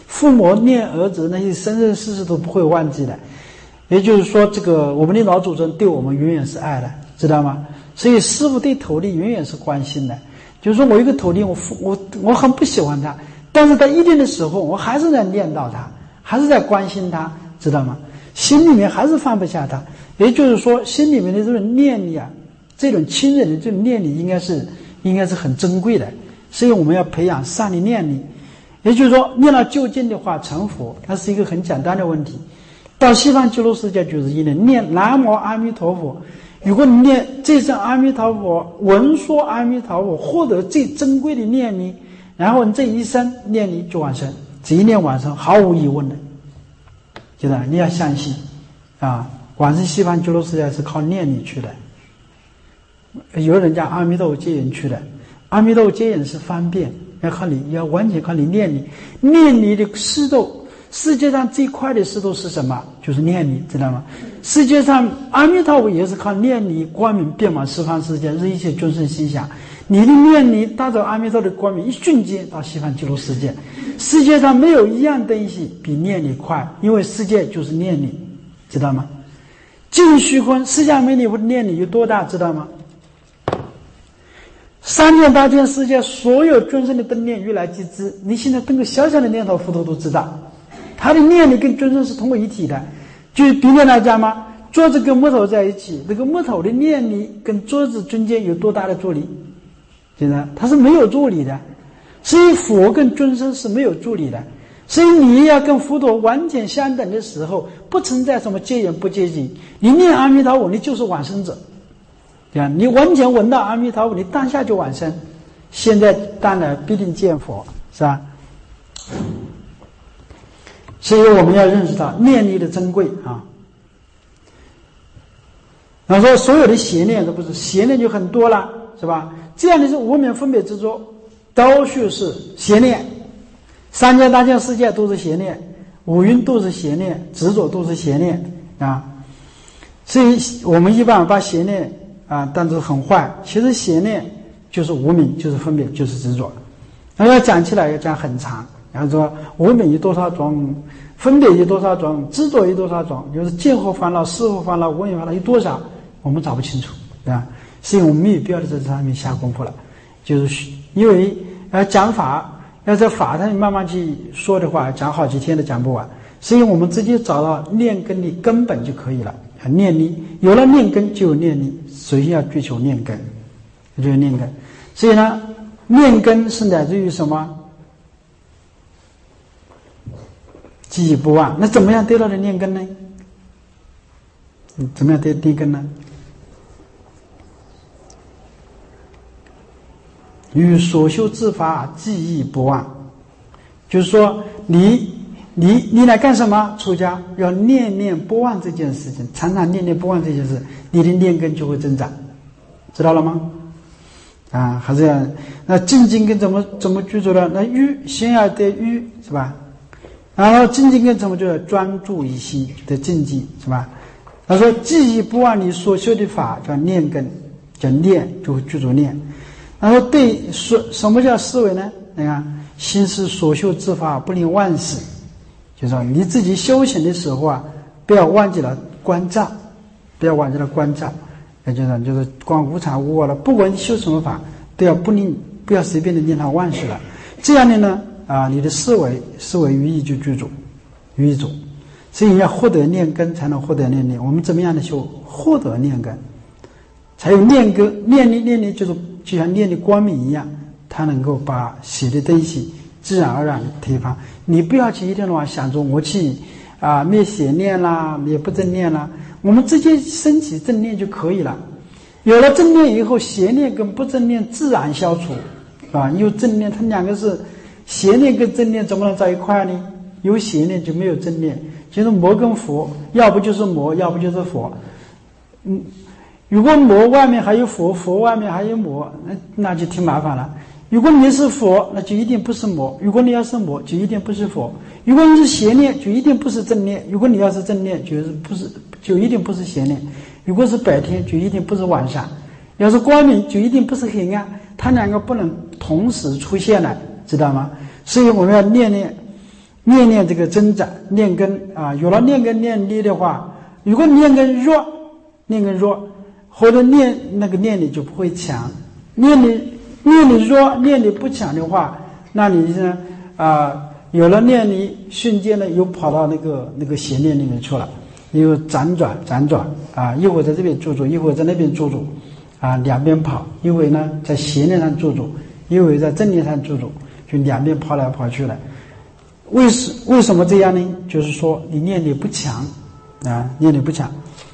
父母念儿子那些生生世世都不会忘记的。也就是说，这个我们的老祖宗对我们永远是爱的，知道吗？所以师父对徒弟永远是关心的。就是说我一个徒弟，我我我很不喜欢他，但是在一定的时候，我还是在念叨他，还是在关心他，知道吗？心里面还是放不下他。也就是说，心里面的这种念力啊，这种亲人的这种念力，应该是应该是很珍贵的。所以我们要培养善的念力。也就是说，念到究竟的话，成佛，它是一个很简单的问题。到西方极乐世界就是一念念南无阿弥陀佛。如果你念这声阿弥陀佛，闻说阿弥陀佛，获得最珍贵的念力，然后你这一生念力就往生，这一念往生毫无疑问的，记得你要相信啊！往生西方极乐世界是靠念力去的。有人讲阿弥陀佛接引去的，阿弥陀佛接引是方便，要靠你，要完全靠你念力，念力的施度。世界上最快的施度是什么？就是念力，知道吗？世界上阿弥陀佛也是靠念力光明遍满十方世界，日一切众生心想。你的念力带着阿弥陀的光明，一瞬间到西方极乐世界。世界上没有一样东西比念力快，因为世界就是念力，知道吗？净虚空释迦牟尼佛的念力有多大，知道吗？三千大千世界所有众生的灯念如来即知，你现在登个小小的念头佛陀都知道。他的念力跟众生是同为一体的。就比如来讲嘛，桌子跟木头在一起，这个木头的念力跟桌子中间有多大的助力？现在它是没有助力的。所以佛跟众生是没有助力的。所以你要跟佛陀完全相等的时候，不存在什么接引不接引。你念阿弥陀佛，你就是往生者。对吧？你完全闻到阿弥陀佛，你当下就往生。现在当然必定见佛，是吧？所以我们要认识到念力的珍贵啊。然后说所有的邪念都不是，邪念就很多了，是吧？这样的是无明分别执着，都是邪念。三界大千世界都是邪念，五蕴都是邪念，执着都是邪念啊。所以我们一般把邪念啊当作很坏，其实邪念就是无明，就是分别，就是执着。然后要讲起来要讲很长。然后说无明有多少种，分别有多少种，执着有多少种，就是见惑烦恼、识惑烦恼、无明烦恼有多少，我们找不清楚，对吧？所以我们没有必要在这上面下功夫了。就是因为要讲法，要在法上慢慢去说的话，讲好几天都讲不完。所以我们直接找到念根的根本就可以了。念力有了念根就有念力，首先要追求念根，就是念根。所以呢，念根是乃至于什么？记忆不忘。那怎么样得到的念根呢？怎么样得念根呢？与所修之法记忆不忘，就是说你你你来干什么？出家要念念不忘这件事情，常常念念不忘这件事，你的念根就会增长，知道了吗？啊，还是要那静静根怎么怎么居住呢？那欲先要得欲，是吧？然后静静根怎么就要专注一心的静寂，是吧？他说记忆不忘你所修的法叫念根，叫念就会居住念。然后对说什么叫思维呢？你看心是所修之法不令忘事，就是说你自己修行的时候啊，不要忘记了关照，不要忘记了关照。也就是就是光无常无我了，不管你修什么法，都要不令不要随便的念它忘事了。这样的呢啊，你的思维思维于意就居住，于意住。所以要获得念根，才能获得念力。我们怎么样的修？获得念根，才有念根。念力念力就是就像念力光明一样，它能够把邪的东西自然而然的推翻。你不要去一天到晚想着我去啊灭邪念啦，灭不正念啦，我们直接升起正念就可以了。有了正念以后，邪念跟不正念自然消除，啊，因为正念它两个是邪念跟正念怎么能在一块呢？有邪念就没有正念，就是魔跟佛，要不就是魔，要不就是佛。嗯，如果魔外面还有佛，佛外面还有魔，那那就挺麻烦了。如果你是佛，那就一定不是魔；如果你要是魔，就一定不是佛；如果你是邪念，就一定不是正念；如果你要是正念，就是不是就一定不是邪念；如果是白天，就一定不是晚上；要是光明，就一定不是黑暗。它两个不能同时出现了，知道吗？所以我们要念念念念这个增长念根啊，有了念根念力的话，如果念根弱，念根弱，或者念那个念力就不会强。念力念力弱，念力不强的话，那你呢啊，有了念力，瞬间呢又跑到那个那个邪念里面去了，又辗转辗转啊，一会儿在这边住住，一会儿在那边住住，啊，两边跑，一会儿呢在邪念上住住，一会儿在正念上住住，就两边跑来跑去了。为什为什么这样呢？就是说你念力不强啊，念力不强，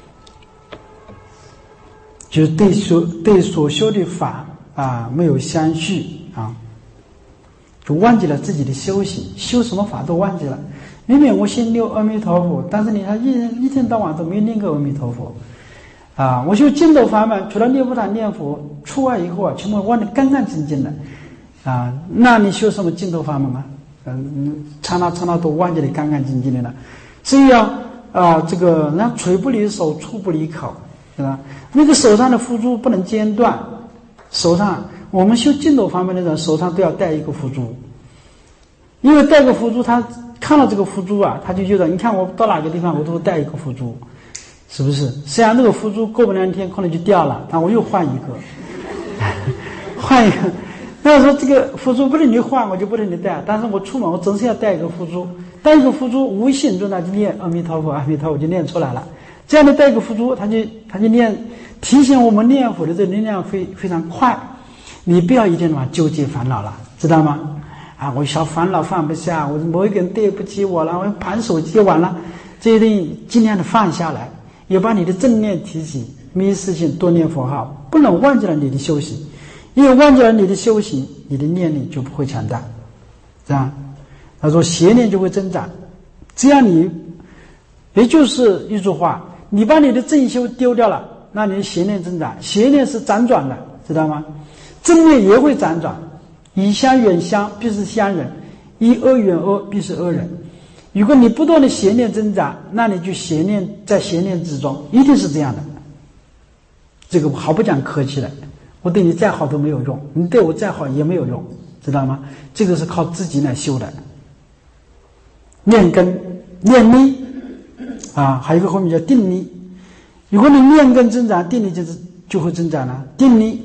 就是对所对所修的法啊没有相续啊，就忘记了自己的修行，修什么法都忘记了。明明我心念阿弥陀佛，但是你还一一天到晚都没念过阿弥陀佛啊！我修净土法门，除了念佛堂念佛，出外以后啊，全部忘得干干净净的啊！那你修什么净土法门啊？嗯，刹那刹那都忘记得干干净净的了。所以啊啊，这个那垂不离手，触不离口，是吧？那个手上的佛珠不能间断，手上我们修净土法门的人手上都要带一个佛珠，因为带个佛珠，他看到这个佛珠啊，他就觉得，你看我到哪个地方我都带一个佛珠，是不是？实际上那个佛珠过不两天可能就掉了，那我又换一个，换一个。那说这个佛珠不是你换，我就不是你带，但是我出门我总是要带一个佛珠，带一个佛珠无形中呢就念阿弥陀佛，阿弥陀佛就念出来了。这样的带一个佛珠，他就他就念，提醒我们念佛的这个力量非非常快。你不要一天到晚纠结烦恼了，知道吗？啊，我小烦恼放不下，我某一个人对不起我了，我盘手机完了，这一定尽量的放下来，也把你的正念提起，没事情多念佛号，不能忘记了你的修行。因为忘记了你的修行，你的念力就不会强大，这样他说邪念就会增长，这样你也就是一句话，你把你的正修丢掉了，那你的邪念增长，邪念是辗转的，知道吗？正念也会辗转，以相远相必是相人，以恶远恶必是恶人。如果你不断的邪念增长，那你就邪念在邪念之中，一定是这样的。这个我毫不讲客气的，我对你再好都没有用，你对我再好也没有用，知道吗？这个是靠自己来修的。念根、念力啊，还有一个后面叫定力。如果你念根增长，定力就是就会增长了。定力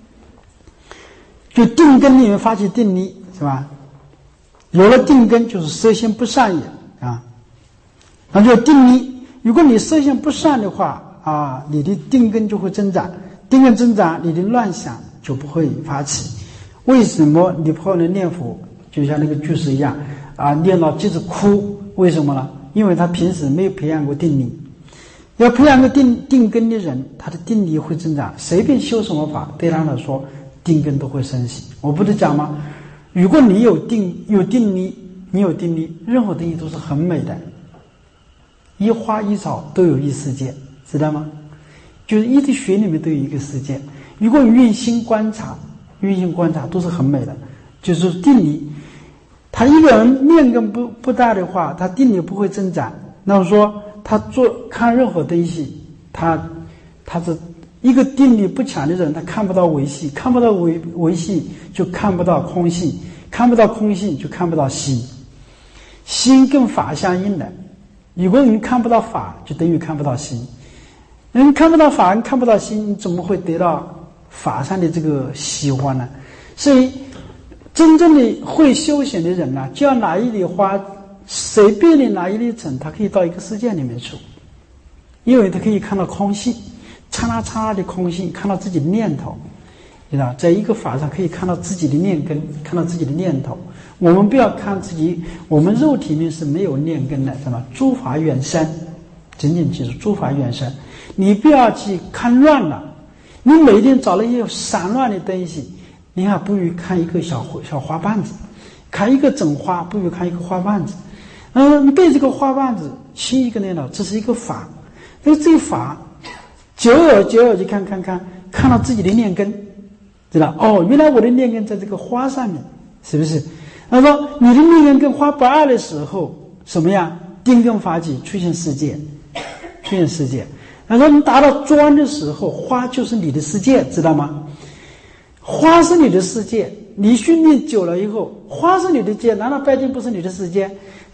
就定根里面发起定力，是吧？有了定根，就是色心不善也啊。那就定力，如果你色心不善的话啊，你的定根就会增长。定根增长，你的乱想就不会发起。为什么你不能念佛？就像那个居士一样啊，念到即是哭，为什么呢？因为他平时没有培养过定力。要培养个定定根的人，他的定力会增长。随便修什么法，对他来说，定根都会升起。我不是讲吗？如果你有定有定力，你有定力，任何东西都是很美的。一花一草都有一世界，知道吗？就是一滴水里面都有一个世界。如果用心观察，用心观察都是很美的。就是定力，他一个人念根不不大的话，他定力不会增长。那么说，他做看任何东西，他他是一个定力不强的人，他看不到维系，看不到维维系就看不到空性，看不到空性就看不到心。心跟法相应的，如果你看不到法，就等于看不到心。人看不到法，看不到心，你怎么会得到法上的这个喜欢呢？所以，真正的会修行的人呢，就要拿一粒花，随便的拿一粒尘，他可以到一个世界里面去，因为他可以看到空性，刹那刹那的空性，看到自己的念头，知道，在一个法上可以看到自己的念根，看到自己的念头。我们不要看自己，我们肉体里面是没有念根的，什么诸法远生，仅仅记住诸法远生。你不要去看乱了，你每天找了一些散乱的东西，你还不如看一个小小花瓣子，看一个整花不如看一个花瓣子。嗯，你对这个花瓣子心一个念头，这是一个法。那这个法，久而久而就看看看，看到自己的念根，知道哦，原来我的念根在这个花上面，是不是？他说你的念根跟花不二的时候，什么样？定根发起，出现世界，出现世界。他说你达到专的时候，花就是你的世界，知道吗？花是你的世界，你训练久了以后，花是你的界，难道白天不是你的世界？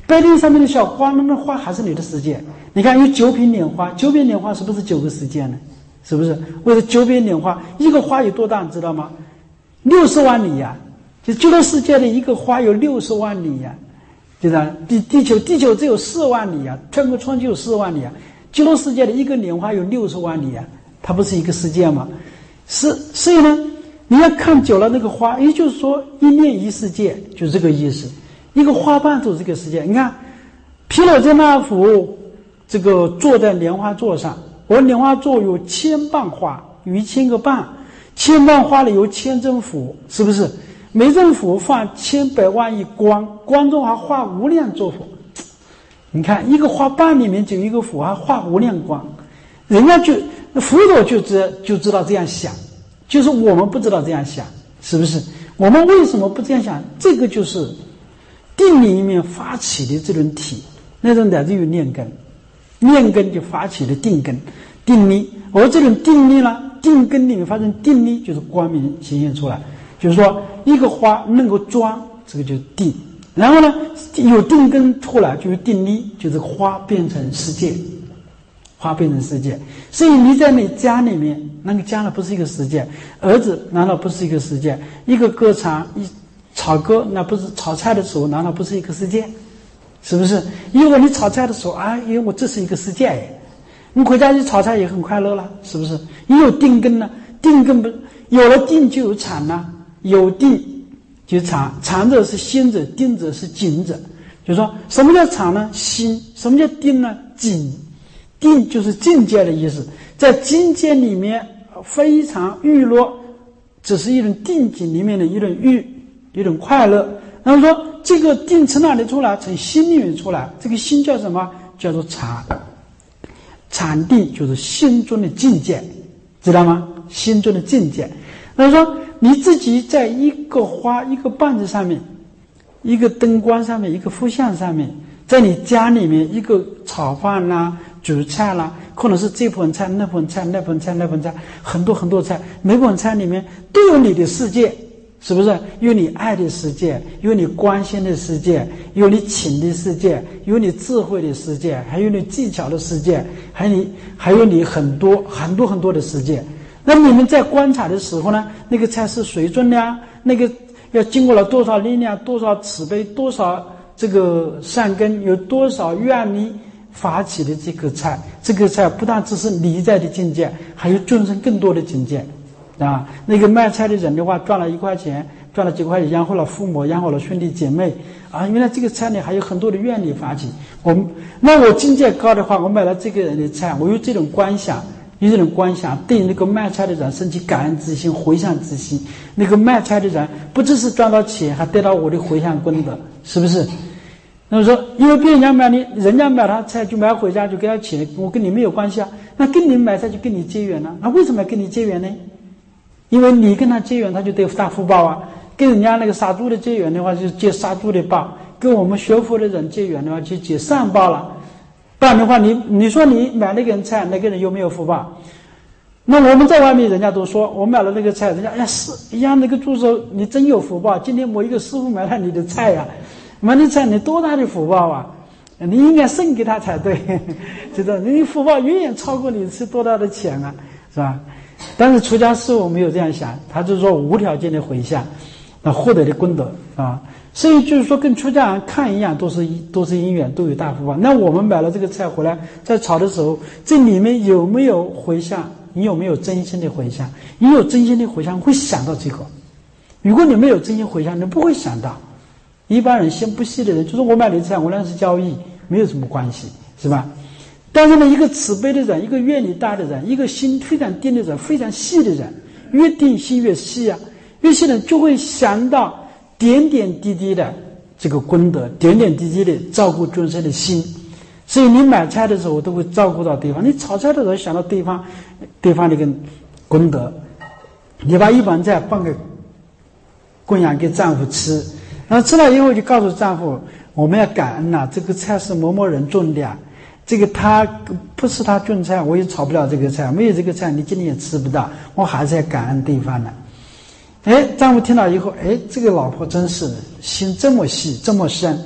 白莲上面的小花，那那花还是你的世界。你看有九品莲花，九品莲花是不是九个世界呢？是不是？为了九品莲花，一个花有多大，你知道吗？六十万里呀、啊！就极乐世界的一个花有六十万里呀、啊，对吧？地地球地球只有四万里呀、啊，穿过窗就有四万里啊。极乐世界的一个莲花有六十万里呀、啊，它不是一个世界吗？是，所以呢，你要看久了那个花，也就是说一念一世界，就是这个意思。一个花瓣就是这个世界。你看，毗卢遮那佛这个坐在莲花座上，我莲花座有千瓣花，有一千个瓣，千瓣花里有千针佛，是不是？每针佛放千百万亿光，光中还化无量诸佛。你看一个花瓣里面就有一个佛，还化无量光，人家就佛陀就知就知道这样想，就是我们不知道这样想，是不是？我们为什么不这样想？这个就是定里面发起的这种体，那种来自于念根，念根就发起了定根，定力。而这种定力呢，定根里面发生定力，就是光明显现出来。就是说，一个花能够装，这个就是定。然后呢，有定根出来，就是定力，就是花变成世界，花变成世界。所以你在你家里面，那个家呢不是一个世界，儿子难道不是一个世界？一个歌唱一炒歌，那不是炒菜的时候，难道不是一个世界？是不是？因为你炒菜的时候啊，因为我这是一个世界哎，你回家去炒菜也很快乐了，是不是？你有定根呢，定根不有了定就有产呢，有定就常，常者是心者，定者是景者。就是说什么叫常呢？心。什么叫定呢？景。定就是境界的意思，在境界里面非常娱乐，只是一种定境里面的一种愉，一种快乐。然后说这个定从哪里出来？从心里面出来。这个心叫什么？叫做禅。禅定就是心中的境界，知道吗？心中的境界。那说你自己在一个花一个瓣子上面，一个灯光上面，一个佛像上面，在你家里面一个炒饭啦、煮菜啦，可能是这盆菜那盆菜那盆菜那盆菜，很多很多菜，每盆菜里面都有你的世界，是不是？有你爱的世界，有你关心的世界，有你情的世界，有你智慧的世界，还有你技巧的世界，还有你还有你很多很多很多的世界。那你们在观察的时候呢，那个菜是谁种的呀？那个要经过了多少力量，多少慈悲，多少这个善根，有多少愿力发起的这个菜，这个菜不但只是你在的境界，还有众生更多的境界啊。那个卖菜的人的话，赚了一块钱，赚了几块钱，养活了父母，养活了兄弟姐妹啊。原来这个菜里还有很多的愿力发起。我那我境界高的话，我买了这个人的菜，我有这种观想，有这种观想，对那个卖菜的人升起感恩之心、回向之心。那个卖菜的人不只是赚到钱，还得到我的回向功德，是不是？那么说，因为别人家买你，人家买他菜就买回家就给他钱，我跟你没有关系啊。那跟你买菜就跟你结缘了，那为什么要跟你结缘呢？因为你跟他结缘，他就得大福报啊。跟人家那个杀猪的结缘的话，就结杀猪的报；跟我们学佛的人结缘的话，就结善报了。不然的话，你你说你买那个人菜，那个人有没有福报？那我们在外面，人家都说我买了那个菜，人家哎呀是一样，那个猪说你真有福报。今天某一个师傅买了你的菜呀、啊，买你菜你多大的福报啊！你应该送给他才对，知道？你福报远远超过你吃多大的钱啊，是吧？但是出家师父没有这样想，他就是说无条件的回向，那获得的功德啊。所以就是说，跟出家人看一样，都是都是因缘，都有大福报。那我们买了这个菜回来，在炒的时候，这里面有没有回向？你有没有真心的回向？你有真心的回向，会想到这个。如果你没有真心回向，你不会想到。一般人心不细的人，就是我买的菜，我那是交易，没有什么关系，是吧？但是呢，一个慈悲的人，一个愿力大的人，一个心非常定的人，非常细的人，越定心越细啊，越细人就会想到点点滴滴的这个功德，点点滴滴的照顾众生的心。所以你买菜的时候都会照顾到对方，你炒菜的时候想到对方，对方的个功德，你把一盘菜放给供养给丈夫吃，然后吃了以后就告诉丈夫，我们要感恩呐、啊，这个菜是某某人种的，这个他不是他种菜，我也炒不了这个菜，没有这个菜你今天也吃不到，我还是要感恩对方的。哎，丈夫听到以后，哎，这个老婆真是心这么细这么深，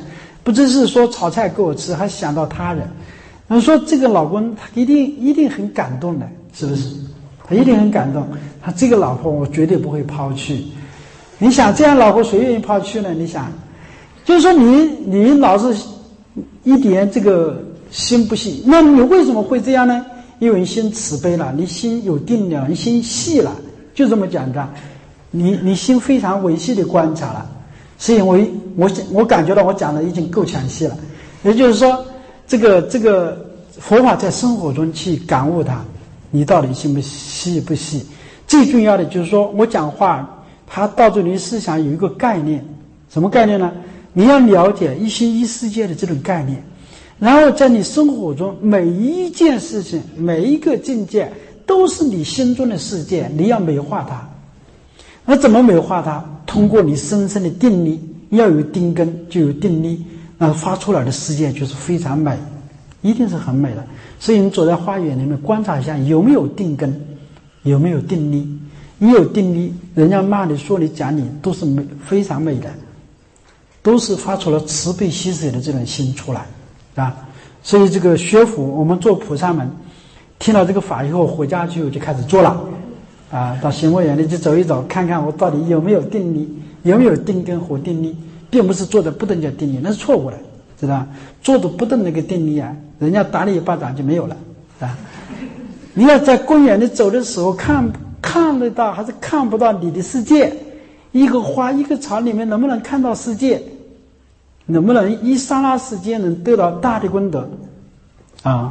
不只是说炒菜给我吃，还想到他人。然后说这个老公他一定一定很感动的，是不是？他一定很感动，他这个老婆我绝对不会抛弃。你想这样老婆谁愿意抛弃呢？你想，就是说你你老是一点这个心不细，那你为什么会这样呢？因为你心慈悲了，你心有定了，你心细了，就这么简单。你你心非常维系的观察了，所以我我我感觉到我讲的已经够详细了。也就是说，这个这个佛法在生活中去感悟它，你到底心不细不细？最重要的就是说我讲话，它到最后你思想有一个概念，什么概念呢？你要了解一心一世界的这种概念，然后在你生活中每一件事情、每一个境界都是你心中的世界，你要美化它。那怎么美化它？通过你深深的定力，要有定根就有定力，那发出来的世界就是非常美，一定是很美的。所以你走在花园里面观察一下，有没有定根，有没有定力。你有定力，人家骂你说你讲你都是美，非常美的，都是发出了慈悲喜舍的这种心出来啊。所以这个学佛，我们做菩萨们听了这个法以后，回家去就开始做了啊，到行为园里去走一走，看看我到底有没有定力，有没有定根和定力，并不是做的不等叫定力，那是错误的，知道吧？做的不等那个定力啊，人家打你一巴掌就没有了啊。你要在公园里走的时候，看看得到还是看不到你的世界？一个花一个草里面能不能看到世界？能不能一刹那时间能得到大的功德啊？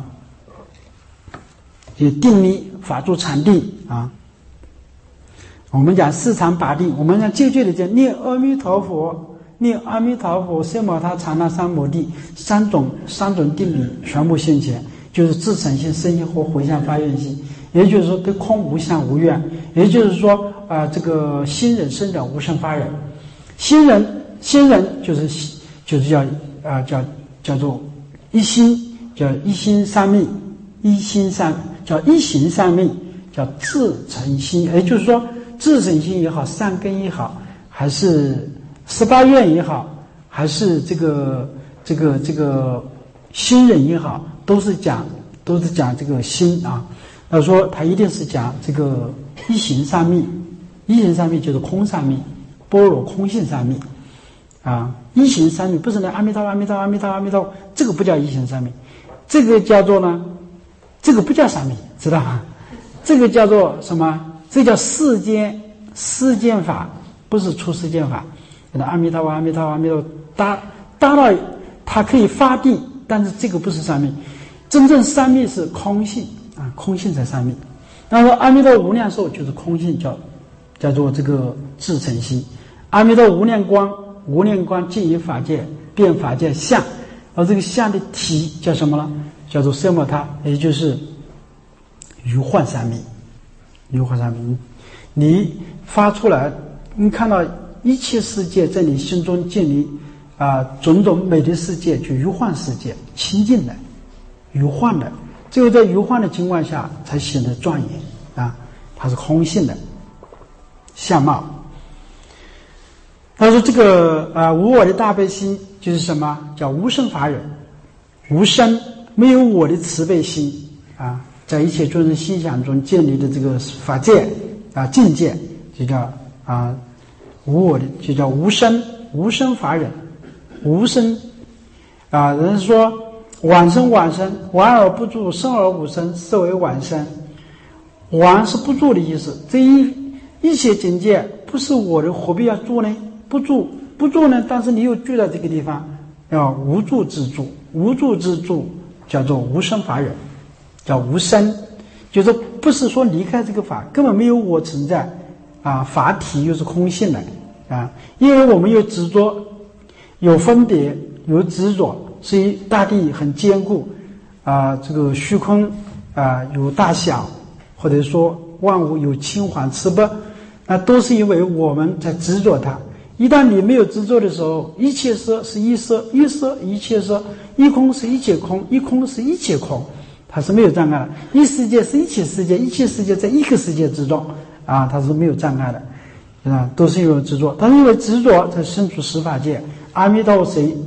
有定力，法住禅定啊。我们讲四禅八定，我们讲就就的讲念阿弥陀佛，念阿弥陀佛，奢摩他禅那三摩地，三种三种定理全部现前，就是自诚心、身心和回向发愿心。也就是说，对空无相无愿，也就是说，啊、呃，这个心忍生忍无生发忍，心忍心忍就是就是叫啊、呃、叫叫做一心，叫一心三昧，一心三叫一行三昧，叫自诚心。也就是说，自诚心也好，善根也好，还是十八愿也好，还是这个这个这个心忍也好，都是讲都是讲这个心啊。他说他一定是讲这个一行三昧，一行三昧就是空三昧，般若空性三昧啊。一行三昧不是那阿弥陀阿弥陀阿弥陀阿弥陀，这个不叫一行三昧，这个叫做呢，这个不叫三昧，知道吗？这个叫做什么？这叫世间世间法，不是出世间法。阿弥陀阿弥陀阿弥陀，达达到它可以发地，但是这个不是三昧，真正三昧是空性。啊，空性才三昧。那说阿弥陀无量寿就是空性，叫叫做这个自诚心。阿弥陀无量光，无量光尽于法界，变法界相，而这个相的体叫什么呢？叫做奢摩他，也就是如幻三昧。如幻三昧，你发出来，你看到一切世界在你心中建立啊、呃、种种美的世界，就如幻世界，清净的，如幻的。只有在如幻的情况下才显得庄严啊，它是空性的相貌。他说这个啊、呃、无我的大悲心就是什么？叫无生法忍，无生没有我的慈悲心啊，在一切众生心想中建立的这个法界啊境界，就叫啊无我的，就叫无生无生法忍，无生啊，人说。往生往生，往而不住，生而无生，是为往生。往是不住的意思，这一一切境界不是我的，何必要住呢？不住不住呢？但是你又住在这个地方，要无住之住，无住之住叫做无生法忍，叫无生，就是不是说离开这个法，根本没有我存在啊，法体又是空性的啊，因为我们有执着，有分别，有执着。所以大地很坚固啊、呃，这个虚空啊、呃、有大小，或者说万物有青黄赤白，那都是因为我们在执着它。一旦你没有执着的时候，一切色是一色，一色一切色，一空是一切空，一空是一切空，它是没有障碍的。一世界是一切世界，一切世界在一个世界之中啊，它是没有障碍的啊，都是因为执着。但是因为执着才生出十法界。阿弥陀佛谁？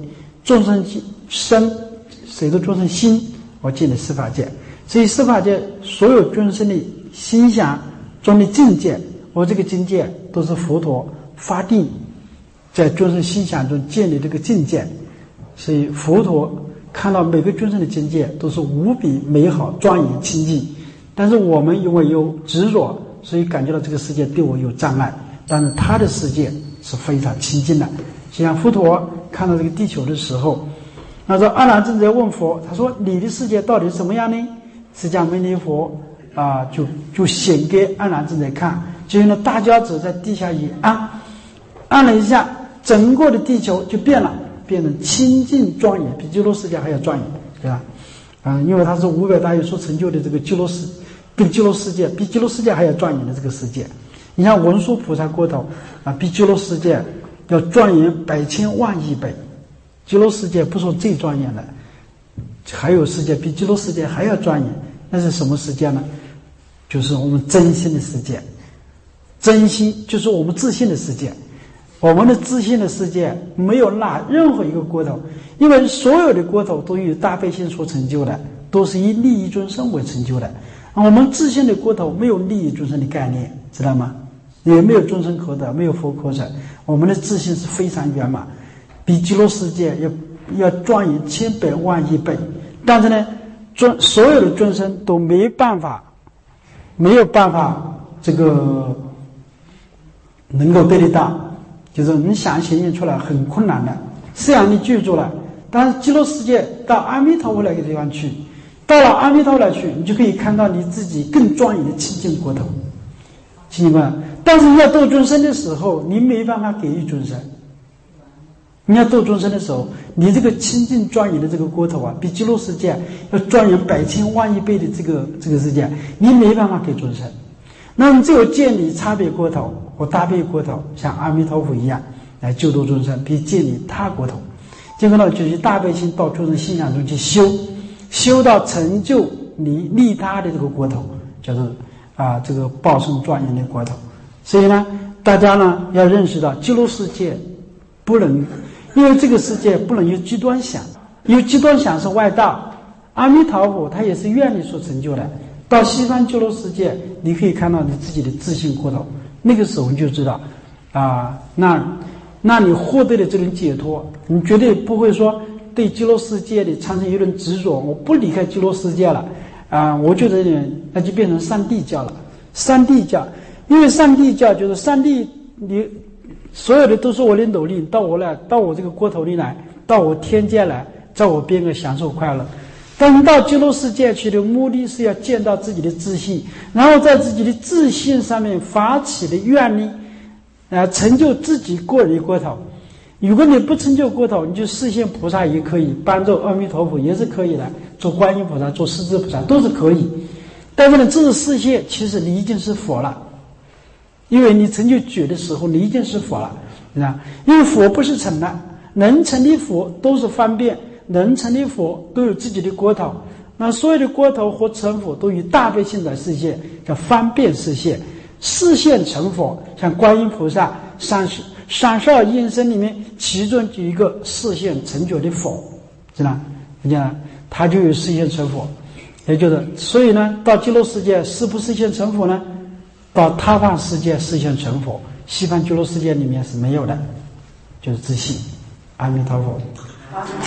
众生生，随着众生心，我进了十法界。所以十法界所有众生的心想中的境界，我这个境界都是佛陀发定在众生心想中建立这个境界。所以佛陀看到每个众生的境界都是无比美好、庄严、清净。但是我们因为有执着，所以感觉到这个世界对我有障碍。但是他的世界是非常清净的。就像佛陀看到这个地球的时候，那时候阿难正在问佛，他说：“你的世界到底是什么样呢？”释迦牟尼佛啊、呃，就就显给阿难正在看，就用了大脚趾在地下一按，按了一下，整个的地球就变了，变成清净庄严，比极乐世界还要庄严，对吧？啊、嗯，因为它是五百大愿所成就的这个极乐世，比极乐世界比极乐世界还要庄严的这个世界。你像文殊菩萨国头啊，比极乐世界要庄严百千万亿倍。极乐世界不说最庄严的，还有世界比极乐世界还要庄严。那是什么世界呢？就是我们真心的世界。真心就是我们自信的世界。我们的自信的世界没有哪任何一个国头，因为所有的国头都与大悲心所成就的，都是以利益众生为成就的。我们自信的国头没有利益众生的概念，知道吗？也没有众生可得，没有佛可成。我们的自信是非常圆满，比极乐世界要要庄严千百万亿倍。但是呢，众所有的众生都没办法，没有办法这个能够得得到。就是你想显现出来很困难的，虽然你记住了，但是极乐世界到阿弥陀佛那个地方去，到了阿弥陀佛那去，你就可以看到你自己更庄严的清净国头，亲戚们。但是要度众生的时候，你没办法给予众生。你要度众生的时候，你这个清净庄严的这个国头啊，比极乐世界要庄严百千万亿倍的这个这个世界，你没办法给众生。那么只有建立差别国头或大悲国头，像阿弥陀佛一样来救度众生，并建立他国头。结果呢，就是大悲心到众生心想中去修，修到成就你利他的这个国头，叫做啊这个报身庄严的国头。所以呢，大家呢要认识到极乐世界不能，因为这个世界不能有极端想，因为极端想是外道，阿弥陀佛他也是愿力所成就的。到西方极乐世界，你可以看到你自己的自信国头，那个时候你就知道，啊，那那你获得的这种解脱，你绝对不会说对极乐世界的产生一种执着，我不离开极乐世界了，啊，我觉得呢，那就变成上帝教了。上帝教，因为上帝教就是上帝，你所有的都是我的努力，到我来，到我这个国头里来，到我天界来，在我边个享受快乐。但是到极乐世界去的目的是要见到自己的自信，然后在自己的自信上面发起的愿力，呃，成就自己个人的国头。如果你不成就国头，你就示现菩萨也可以，帮助阿弥陀佛也是可以的，做观音菩萨、做狮子菩萨都是可以。但是呢，这是示现，其实你已经是佛了，因为你成就觉的时候，你已经是佛了，啊，因为佛不是成的，能成的佛都是方便。能成的佛都有自己的国头，那所有的国头和成佛都以大悲心来示现，叫方便示现。示现成佛，像观音菩萨三十三十二应身里面，其中就一个示现成就的佛，知道吗？你讲他就有示现成佛，也就是所以呢，到极乐世界是不示现成佛呢？到他方世界示现成佛，西方极乐世界里面是没有的，就是自信。阿弥陀佛。